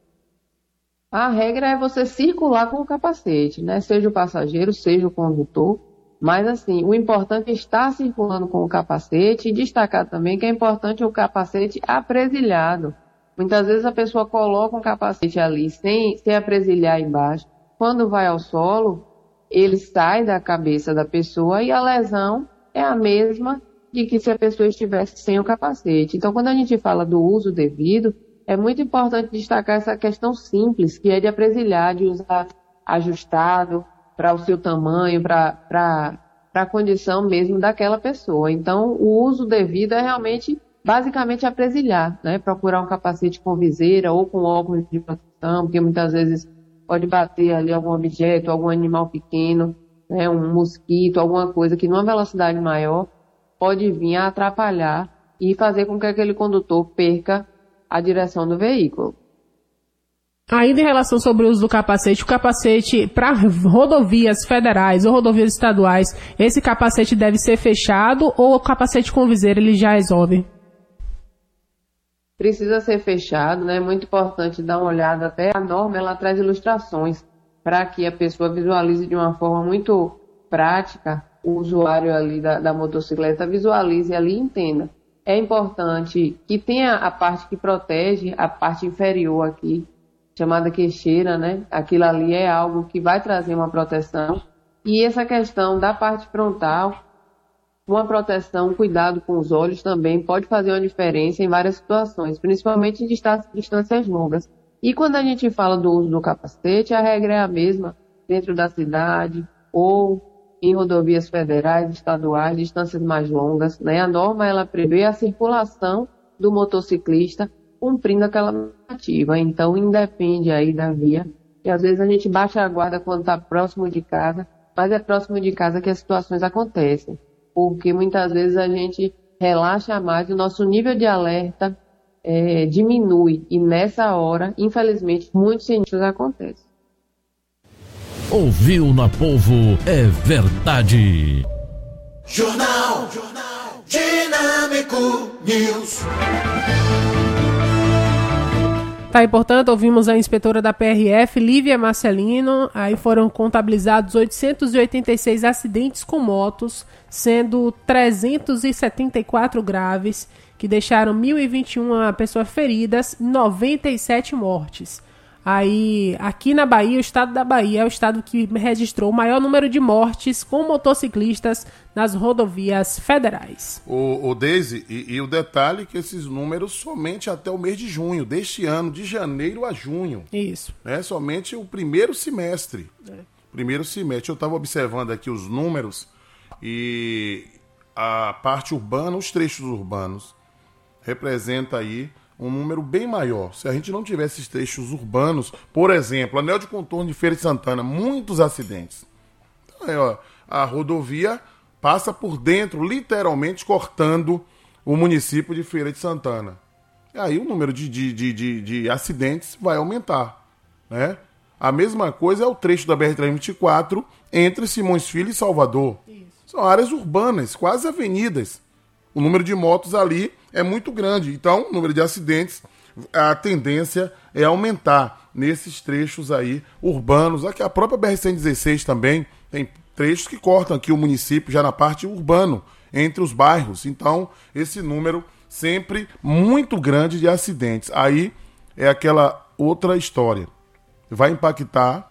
A regra é você circular com o capacete, né? Seja o passageiro, seja o condutor. Mas, assim, o importante é estar circulando com o capacete e destacar também que é importante o capacete apresilhado. Muitas vezes a pessoa coloca um capacete ali sem apresilhar embaixo. Quando vai ao solo, ele sai da cabeça da pessoa e a lesão é a mesma de que se a pessoa estivesse sem o capacete. Então, quando a gente fala do uso devido, é muito importante destacar essa questão simples, que é de apresilhar, de usar ajustado para o seu tamanho, para a condição mesmo daquela pessoa. Então, o uso devido é realmente, basicamente, apresilhar, né? Procurar um capacete com viseira ou com óculos de proteção, porque muitas vezes pode bater ali algum objeto, algum animal pequeno, né? Um mosquito, alguma coisa que numa velocidade maior pode vir a atrapalhar e fazer com que aquele condutor perca a direção do veículo. Ainda em relação sobre o uso do capacete, o capacete para rodovias federais ou rodovias estaduais, esse capacete deve ser fechado ou o capacete com viseira ele já resolve? Precisa ser fechado, né? É muito importante dar uma olhada, até a norma ela traz ilustrações para que a pessoa visualize de uma forma muito prática, o usuário ali da motocicleta visualize ali e entenda. É importante que tenha a parte que protege, a parte inferior aqui, chamada queixeira, né? Aquilo ali é algo que vai trazer uma proteção. E essa questão da parte frontal, uma proteção, cuidado com os olhos também pode fazer uma diferença em várias situações, principalmente em distâncias longas. E quando a gente fala do uso do capacete, a regra é a mesma dentro da cidade ou em rodovias federais, estaduais, distâncias mais longas, né? A norma, ela prevê a circulação do motociclista cumprindo aquela normativa. Então, independe aí da via. E às vezes a gente baixa a guarda quando está próximo de casa, mas é próximo de casa que as situações acontecem. Porque muitas vezes a gente relaxa mais e o nosso nível de alerta diminui. E nessa hora, infelizmente, muitos sinistros acontecem. Ouviu na Povo é verdade. Jornal Dinâmico News. Tá, e portanto, ouvimos a inspetora da PRF, Lívia Marcelino. Aí foram contabilizados 886 acidentes com motos, sendo 374 graves, que deixaram 1.021 pessoas feridas e 97 mortes. Aí, aqui na Bahia, o estado da Bahia é o estado que registrou o maior número de mortes com motociclistas nas rodovias federais. O Deise, e o detalhe é que esses números somente até o mês de junho deste ano, de janeiro a junho. Isso. Somente o primeiro semestre. Primeiro semestre. Eu estava observando aqui os números e a parte urbana, os trechos urbanos, representa aí um número bem maior. Se a gente não tivesse esses trechos urbanos, por exemplo, anel de contorno de Feira de Santana, muitos acidentes. Então, a rodovia passa por dentro, literalmente cortando o município de Feira de Santana. E aí o número de acidentes vai aumentar, né? A mesma coisa é o trecho da BR-324 entre Simões Filho e Salvador. Isso. São áreas urbanas, quase avenidas. O número de motos ali é muito grande. Então, o número de acidentes, a tendência é aumentar nesses trechos aí urbanos. Aqui a própria BR-116 também tem trechos que cortam aqui o município já na parte urbana, entre os bairros. Então, esse número sempre muito grande de acidentes. Aí é aquela outra história. Vai impactar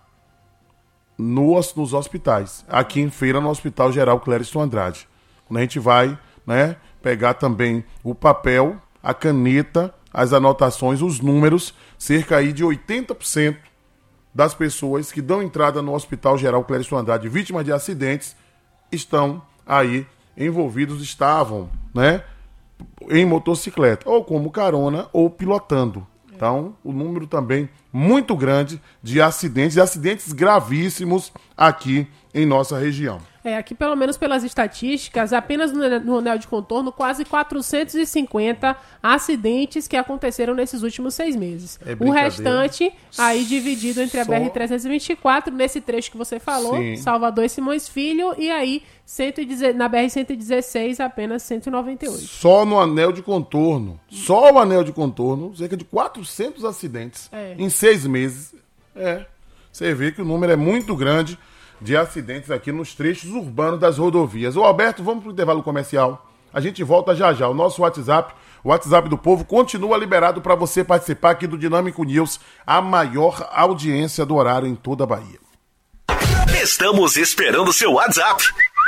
nos hospitais. Aqui em Feira, no Hospital Geral Clériston Andrade. Quando a gente vai, né, pegar também o papel, a caneta, as anotações, os números, cerca aí de 80% das pessoas que dão entrada no Hospital Geral Clériston Andrade, vítimas de acidentes, estão aí envolvidos, estavam, né, em motocicleta, ou como carona, ou pilotando. Então, o número também muito grande de acidentes, e acidentes gravíssimos aqui em nossa região. Aqui pelo menos pelas estatísticas, apenas no anel de contorno, quase 450 acidentes que aconteceram nesses últimos 6 meses. O restante, aí dividido entre a BR-324, nesse trecho que você falou, sim, Salvador e Simões Filho, e aí na BR-116 apenas 198. Só no anel de contorno, só o anel de contorno, cerca de 400 acidentes em 6 meses. Você vê que o número é muito grande de acidentes aqui nos trechos urbanos das rodovias. Ô Alberto, vamos para o intervalo comercial. A gente volta já já. O nosso WhatsApp, o WhatsApp do Povo, continua liberado para você participar aqui do Dinâmico News, a maior audiência do horário em toda a Bahia. Estamos esperando seu WhatsApp.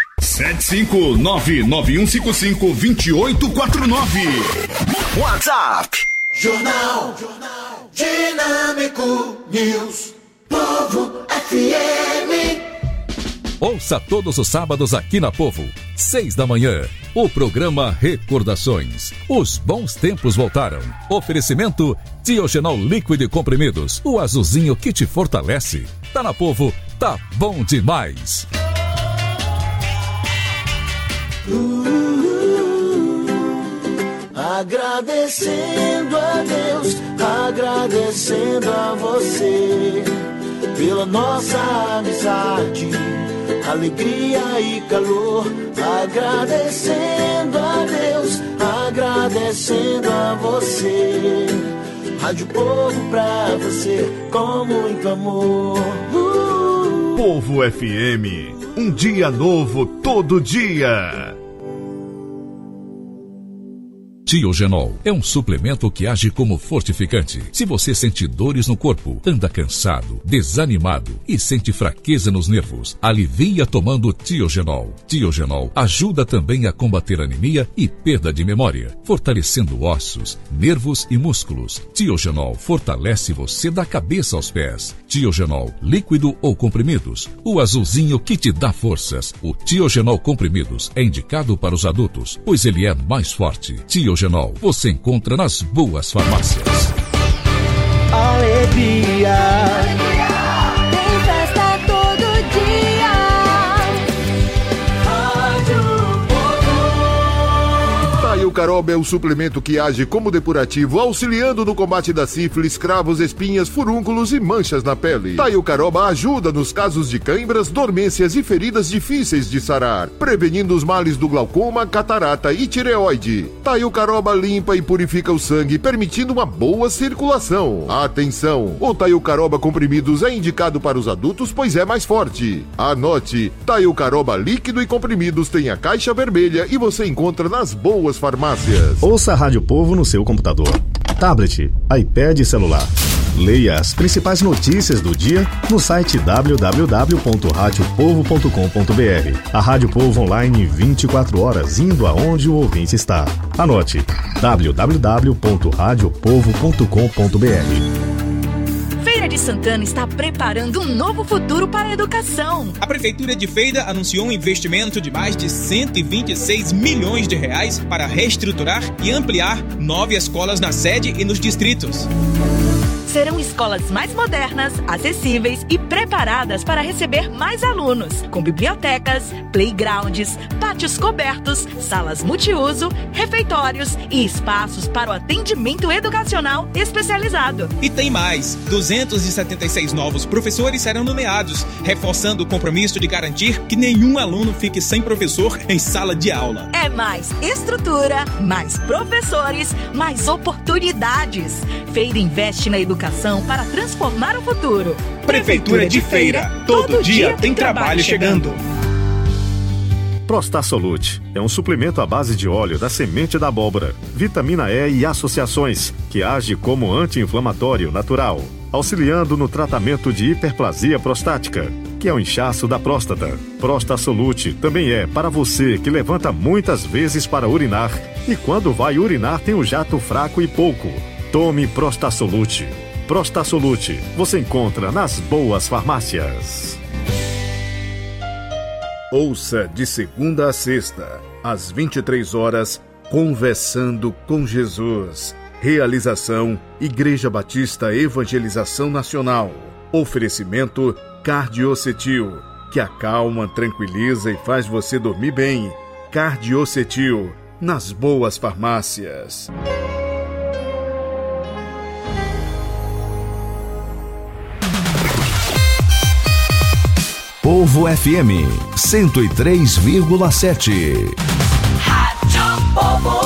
759-9155-2849. WhatsApp. Jornal Dinâmico News. Povo FM. Ouça todos os sábados aqui na Povo, 6 da manhã, o programa Recordações. Os bons tempos voltaram. Oferecimento Tiogenol líquido e comprimidos, o azulzinho que te fortalece. Tá na Povo, tá bom demais. Agradecendo a Deus, agradecendo a você pela nossa amizade, alegria e calor. Agradecendo a Deus, agradecendo a você. Rádio Povo pra você, com muito amor. Povo FM, um dia novo todo dia. Tiogenol é um suplemento que age como fortificante. Se você sente dores no corpo, anda cansado, desanimado e sente fraqueza nos nervos, alivia tomando Tiogenol. Tiogenol ajuda também a combater anemia e perda de memória, fortalecendo ossos, nervos e músculos. Tiogenol fortalece você da cabeça aos pés. Tiogenol, líquido ou comprimidos, o azulzinho que te dá forças. O Tiogenol comprimidos é indicado para os adultos, pois ele é mais forte. Tiogenol você encontra nas boas farmácias. Alegria, tem festa todo dia. Rádio Povo. Taiocaroba é o suplemento que age como depurativo, auxiliando no combate da sífilis, cravos, espinhas, furúnculos e manchas na pele. Taiocaroba ajuda nos casos de cãibras, dormências e feridas difíceis de sarar, prevenindo os males do glaucoma, catarata e tireoide. Taiocaroba limpa e purifica o sangue, permitindo uma boa circulação. Atenção! O Taiocaroba comprimidos é indicado para os adultos, pois é mais forte. Anote: Taiocaroba líquido e comprimidos tem a caixa vermelha e você encontra nas boas farmácias. Ouça a Rádio Povo no seu computador, tablet, iPad e celular. Leia as principais notícias do dia no site www.radiopovo.com.br. A Rádio Povo online 24 horas, indo aonde o ouvinte está. Anote: www.radiopovo.com.br. Feira de Santana está preparando um novo futuro para a educação. A Prefeitura de Feira anunciou um investimento de mais de 126 milhões de reais para reestruturar e ampliar 9 escolas na sede e nos distritos. Serão escolas mais modernas, acessíveis e preparadas para receber mais alunos, com bibliotecas, playgrounds, pátios cobertos, salas multiuso, refeitórios e espaços para o atendimento educacional especializado. E tem mais! 276 novos professores serão nomeados, reforçando o compromisso de garantir que nenhum aluno fique sem professor em sala de aula. É mais estrutura, mais professores, mais oportunidades. Feira investe na educação para transformar o futuro. Prefeitura de Feira. Todo dia tem trabalho chegando. Prostasolute é um suplemento à base de óleo da semente da abóbora, vitamina E e associações, que age como anti-inflamatório natural, auxiliando no tratamento de hiperplasia prostática, que é o inchaço da próstata. Prostasolute também é para você que levanta muitas vezes para urinar e quando vai urinar tem o jato fraco e pouco. Tome Prostasolute. Prostasolute você encontra nas boas farmácias. Ouça de segunda a sexta, às 23 horas, Conversando com Jesus. Realização: Igreja Batista Evangelização Nacional. Oferecimento: Cardiocetil, que acalma, tranquiliza e faz você dormir bem. Cardiocetil, nas boas farmácias. Povo FM 103,7. Rádio Povo.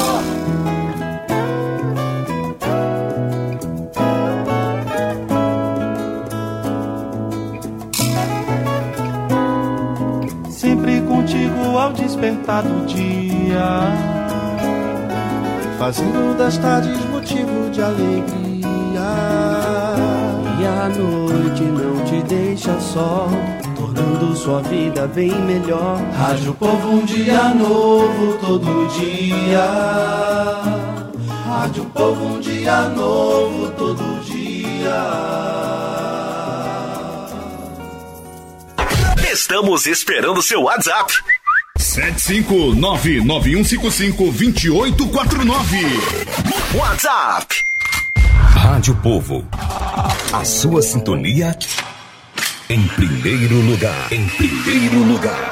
Sempre contigo ao despertar do dia, fazendo das tardes motivo de alegria. E a noite não te deixa só, tornando sua vida bem melhor. Rádio Povo, um dia novo todo dia. Rádio Povo, um dia novo todo dia. Estamos esperando seu WhatsApp. 75991552849. WhatsApp. Rádio Povo. A sua sintonia em primeiro lugar. Em primeiro lugar.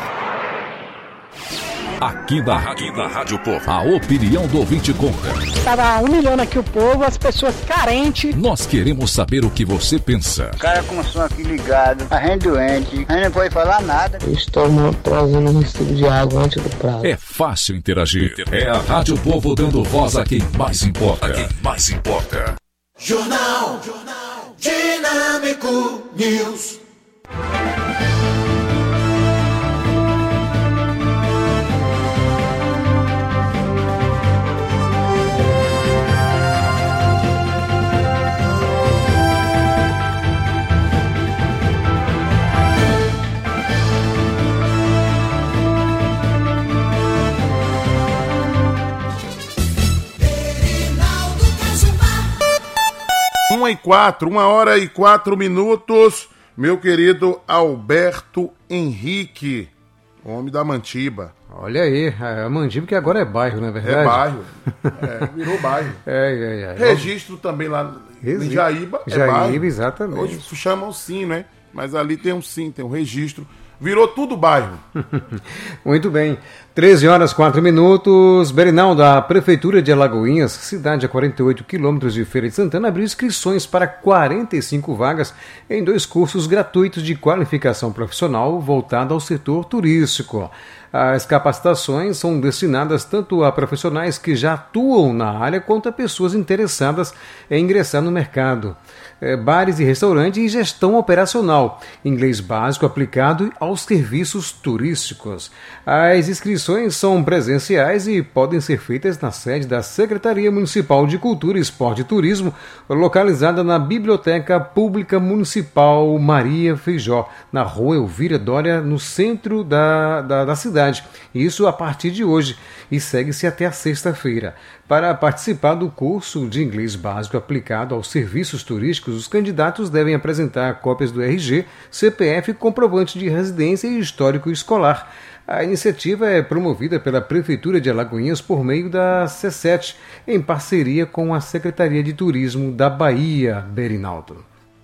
Aqui na Rádio Povo, a opinião do ouvinte conta. Estava humilhando aqui o povo, as pessoas carentes. Nós queremos saber o que você pensa. O cara com o som aqui ligado, a gente doente, a gente não pode falar nada. Eu estou trazendo um recibo de água antes do prazo. É fácil interagir. É a Rádio Povo dando voz a quem mais importa. Jornal Dinâmico News. Uma hora e 4 minutos, meu querido Alberto Henrique, homem da Mantiba. Olha aí, a Mantiba que agora é bairro, não é verdade? É bairro, virou bairro. Registro também lá em Jaíba, bairro. Exatamente. Hoje chamam sim, né? Mas ali tem um sim, tem um registro. Virou tudo bairro. Muito bem. 13 horas 4 minutos. Berinaldo, a Prefeitura de Alagoinhas, cidade a 48 quilômetros de Feira de Santana, abriu inscrições para 45 vagas em 2 cursos gratuitos de qualificação profissional voltada ao setor turístico. As capacitações são destinadas tanto a profissionais que já atuam na área quanto a pessoas interessadas em ingressar no mercado. Bares e restaurantes e gestão operacional, inglês básico aplicado aos serviços turísticos. As inscrições são presenciais e podem ser feitas na sede da Secretaria Municipal de Cultura, Esporte e Turismo, localizada na Biblioteca Pública Municipal Maria Feijó, na Rua Elvira Dória, no centro da cidade. Isso a partir de hoje e segue-se até a sexta-feira. Para participar do curso de inglês básico aplicado aos serviços turísticos, os candidatos devem apresentar cópias do RG, CPF, comprovante de residência e histórico escolar. A iniciativa é promovida pela Prefeitura de Alagoinhas por meio da C7, em parceria com a Secretaria de Turismo da Bahia, Berinaldo.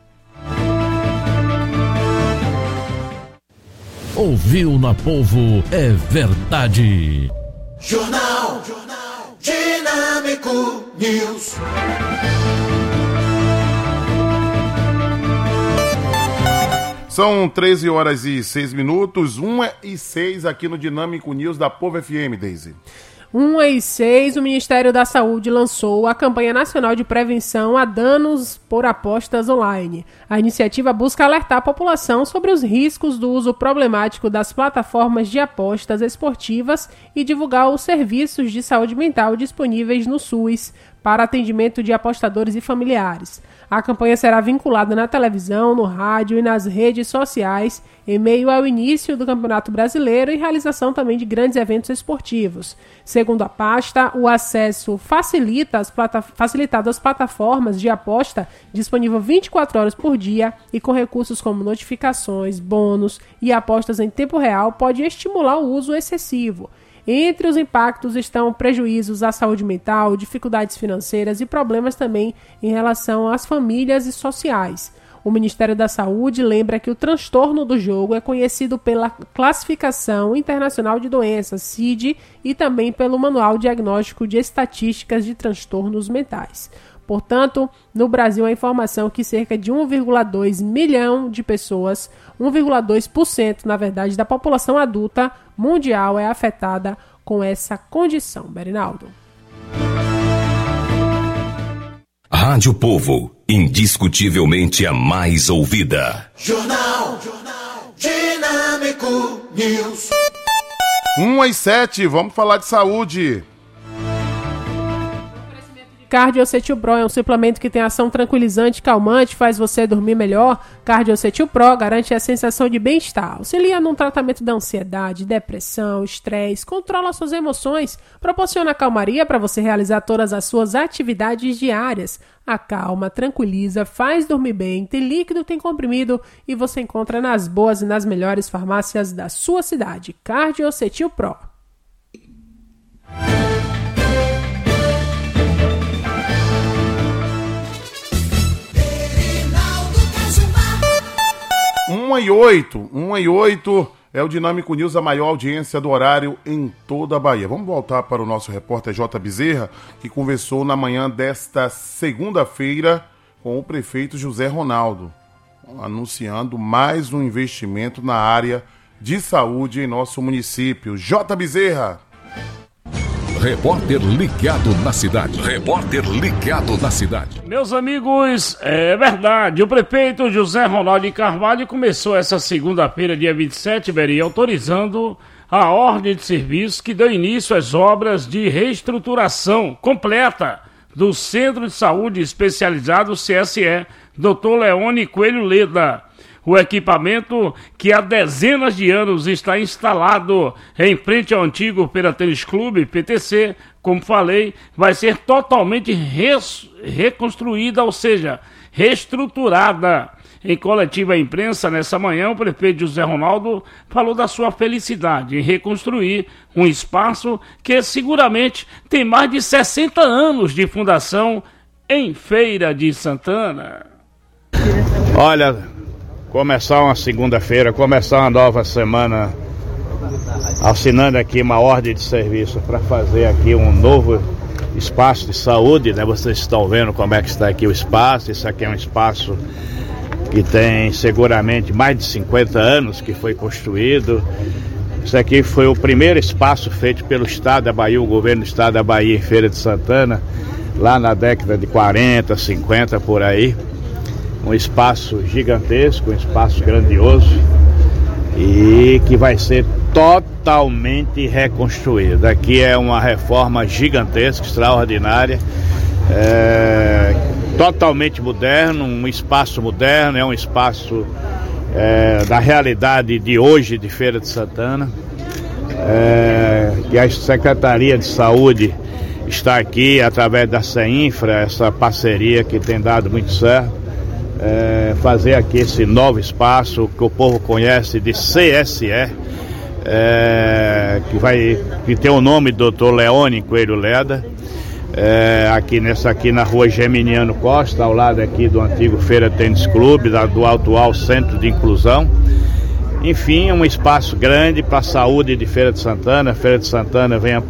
Ouviu na Povo é verdade. Jornal Dinâmico News. São 13 horas e 6 minutos, 1h06 aqui no Dinâmico News da Povo FM, Deise. 1h06, o Ministério da Saúde lançou a campanha nacional de prevenção a danos por apostas online. A iniciativa busca alertar a população sobre os riscos do uso problemático das plataformas de apostas esportivas e divulgar os serviços de saúde mental disponíveis no SUS para atendimento de apostadores e familiares. A campanha será vinculada na televisão, no rádio e nas redes sociais em meio ao início do Campeonato Brasileiro e realização também de grandes eventos esportivos. Segundo a pasta, o acesso facilitado às plataformas de aposta disponível 24 horas por dia e com recursos como notificações, bônus e apostas em tempo real pode estimular o uso excessivo. Entre os impactos estão prejuízos à saúde mental, dificuldades financeiras e problemas também em relação às famílias e sociais. O Ministério da Saúde lembra que o transtorno do jogo é conhecido pela Classificação Internacional de Doenças, CID, e também pelo Manual Diagnóstico de Estatísticas de Transtornos Mentais. Portanto, no Brasil, a informação que cerca de 1,2 milhão de pessoas, 1,2% na verdade, da população adulta mundial é afetada com essa condição. Berinaldo. Rádio Povo, indiscutivelmente a mais ouvida. Jornal Dinâmico News. 1h07, vamos falar de saúde. Cardiocetil Pro é um suplemento que tem ação tranquilizante e calmante, faz você dormir melhor. Cardiocetil Pro garante a sensação de bem-estar, auxilia no tratamento da ansiedade, depressão, estresse, controla suas emoções, proporciona calmaria para você realizar todas as suas atividades diárias. Acalma, tranquiliza, faz dormir bem, tem líquido, tem comprimido e você encontra nas boas e nas melhores farmácias da sua cidade. Cardiocetil Pro. Um e 8 é o Dinâmico News, a maior audiência do horário em toda a Bahia. Vamos voltar para o nosso repórter J. Bezerra, que conversou na manhã desta segunda-feira com o prefeito José Ronaldo, anunciando mais um investimento na área de saúde em nosso município. J. Bezerra. Repórter ligado na cidade. Repórter ligado na cidade. Meus amigos, é verdade. O prefeito José Ronaldo de Carvalho começou essa segunda-feira, dia 27, Beri, autorizando a ordem de serviço que deu início às obras de reestruturação completa do Centro de Saúde Especializado CSE, Dr. Leone Coelho Leda. O equipamento, que há dezenas de anos está instalado em frente ao antigo Pera Tênis Clube, PTC, como falei, vai ser totalmente reconstruída, ou seja, reestruturada. Em coletiva à imprensa, nessa manhã, o prefeito José Ronaldo falou da sua felicidade em reconstruir um espaço que seguramente tem mais de 60 anos de fundação em Feira de Santana. Olha, começar uma segunda-feira, começar uma nova semana, assinando aqui uma ordem de serviço para fazer aqui um novo espaço de saúde, né? Vocês estão vendo como é que está aqui o espaço. Isso aqui é um espaço que tem seguramente mais de 50 anos que foi construído. Isso aqui foi o primeiro espaço feito pelo Estado da Bahia, o governo do Estado da Bahia em Feira de Santana, lá na década de 40, 50, por aí. Um espaço gigantesco, um espaço grandioso e que vai ser totalmente reconstruído. Aqui é uma reforma gigantesca, extraordinária, totalmente moderno, um espaço moderno, é um espaço da realidade de hoje de Feira de Santana, que a Secretaria de Saúde está aqui através da CEINFRA, essa parceria que tem dado muito certo, fazer aqui esse novo espaço que o povo conhece de CSE, que tem o nome do Dr. Leone Coelho Leda, aqui na rua Geminiano Costa, ao lado aqui do antigo Feira Tênis Clube, do atual Centro de Inclusão. Enfim, um espaço grande para a saúde de Feira de Santana. Feira de Santana vem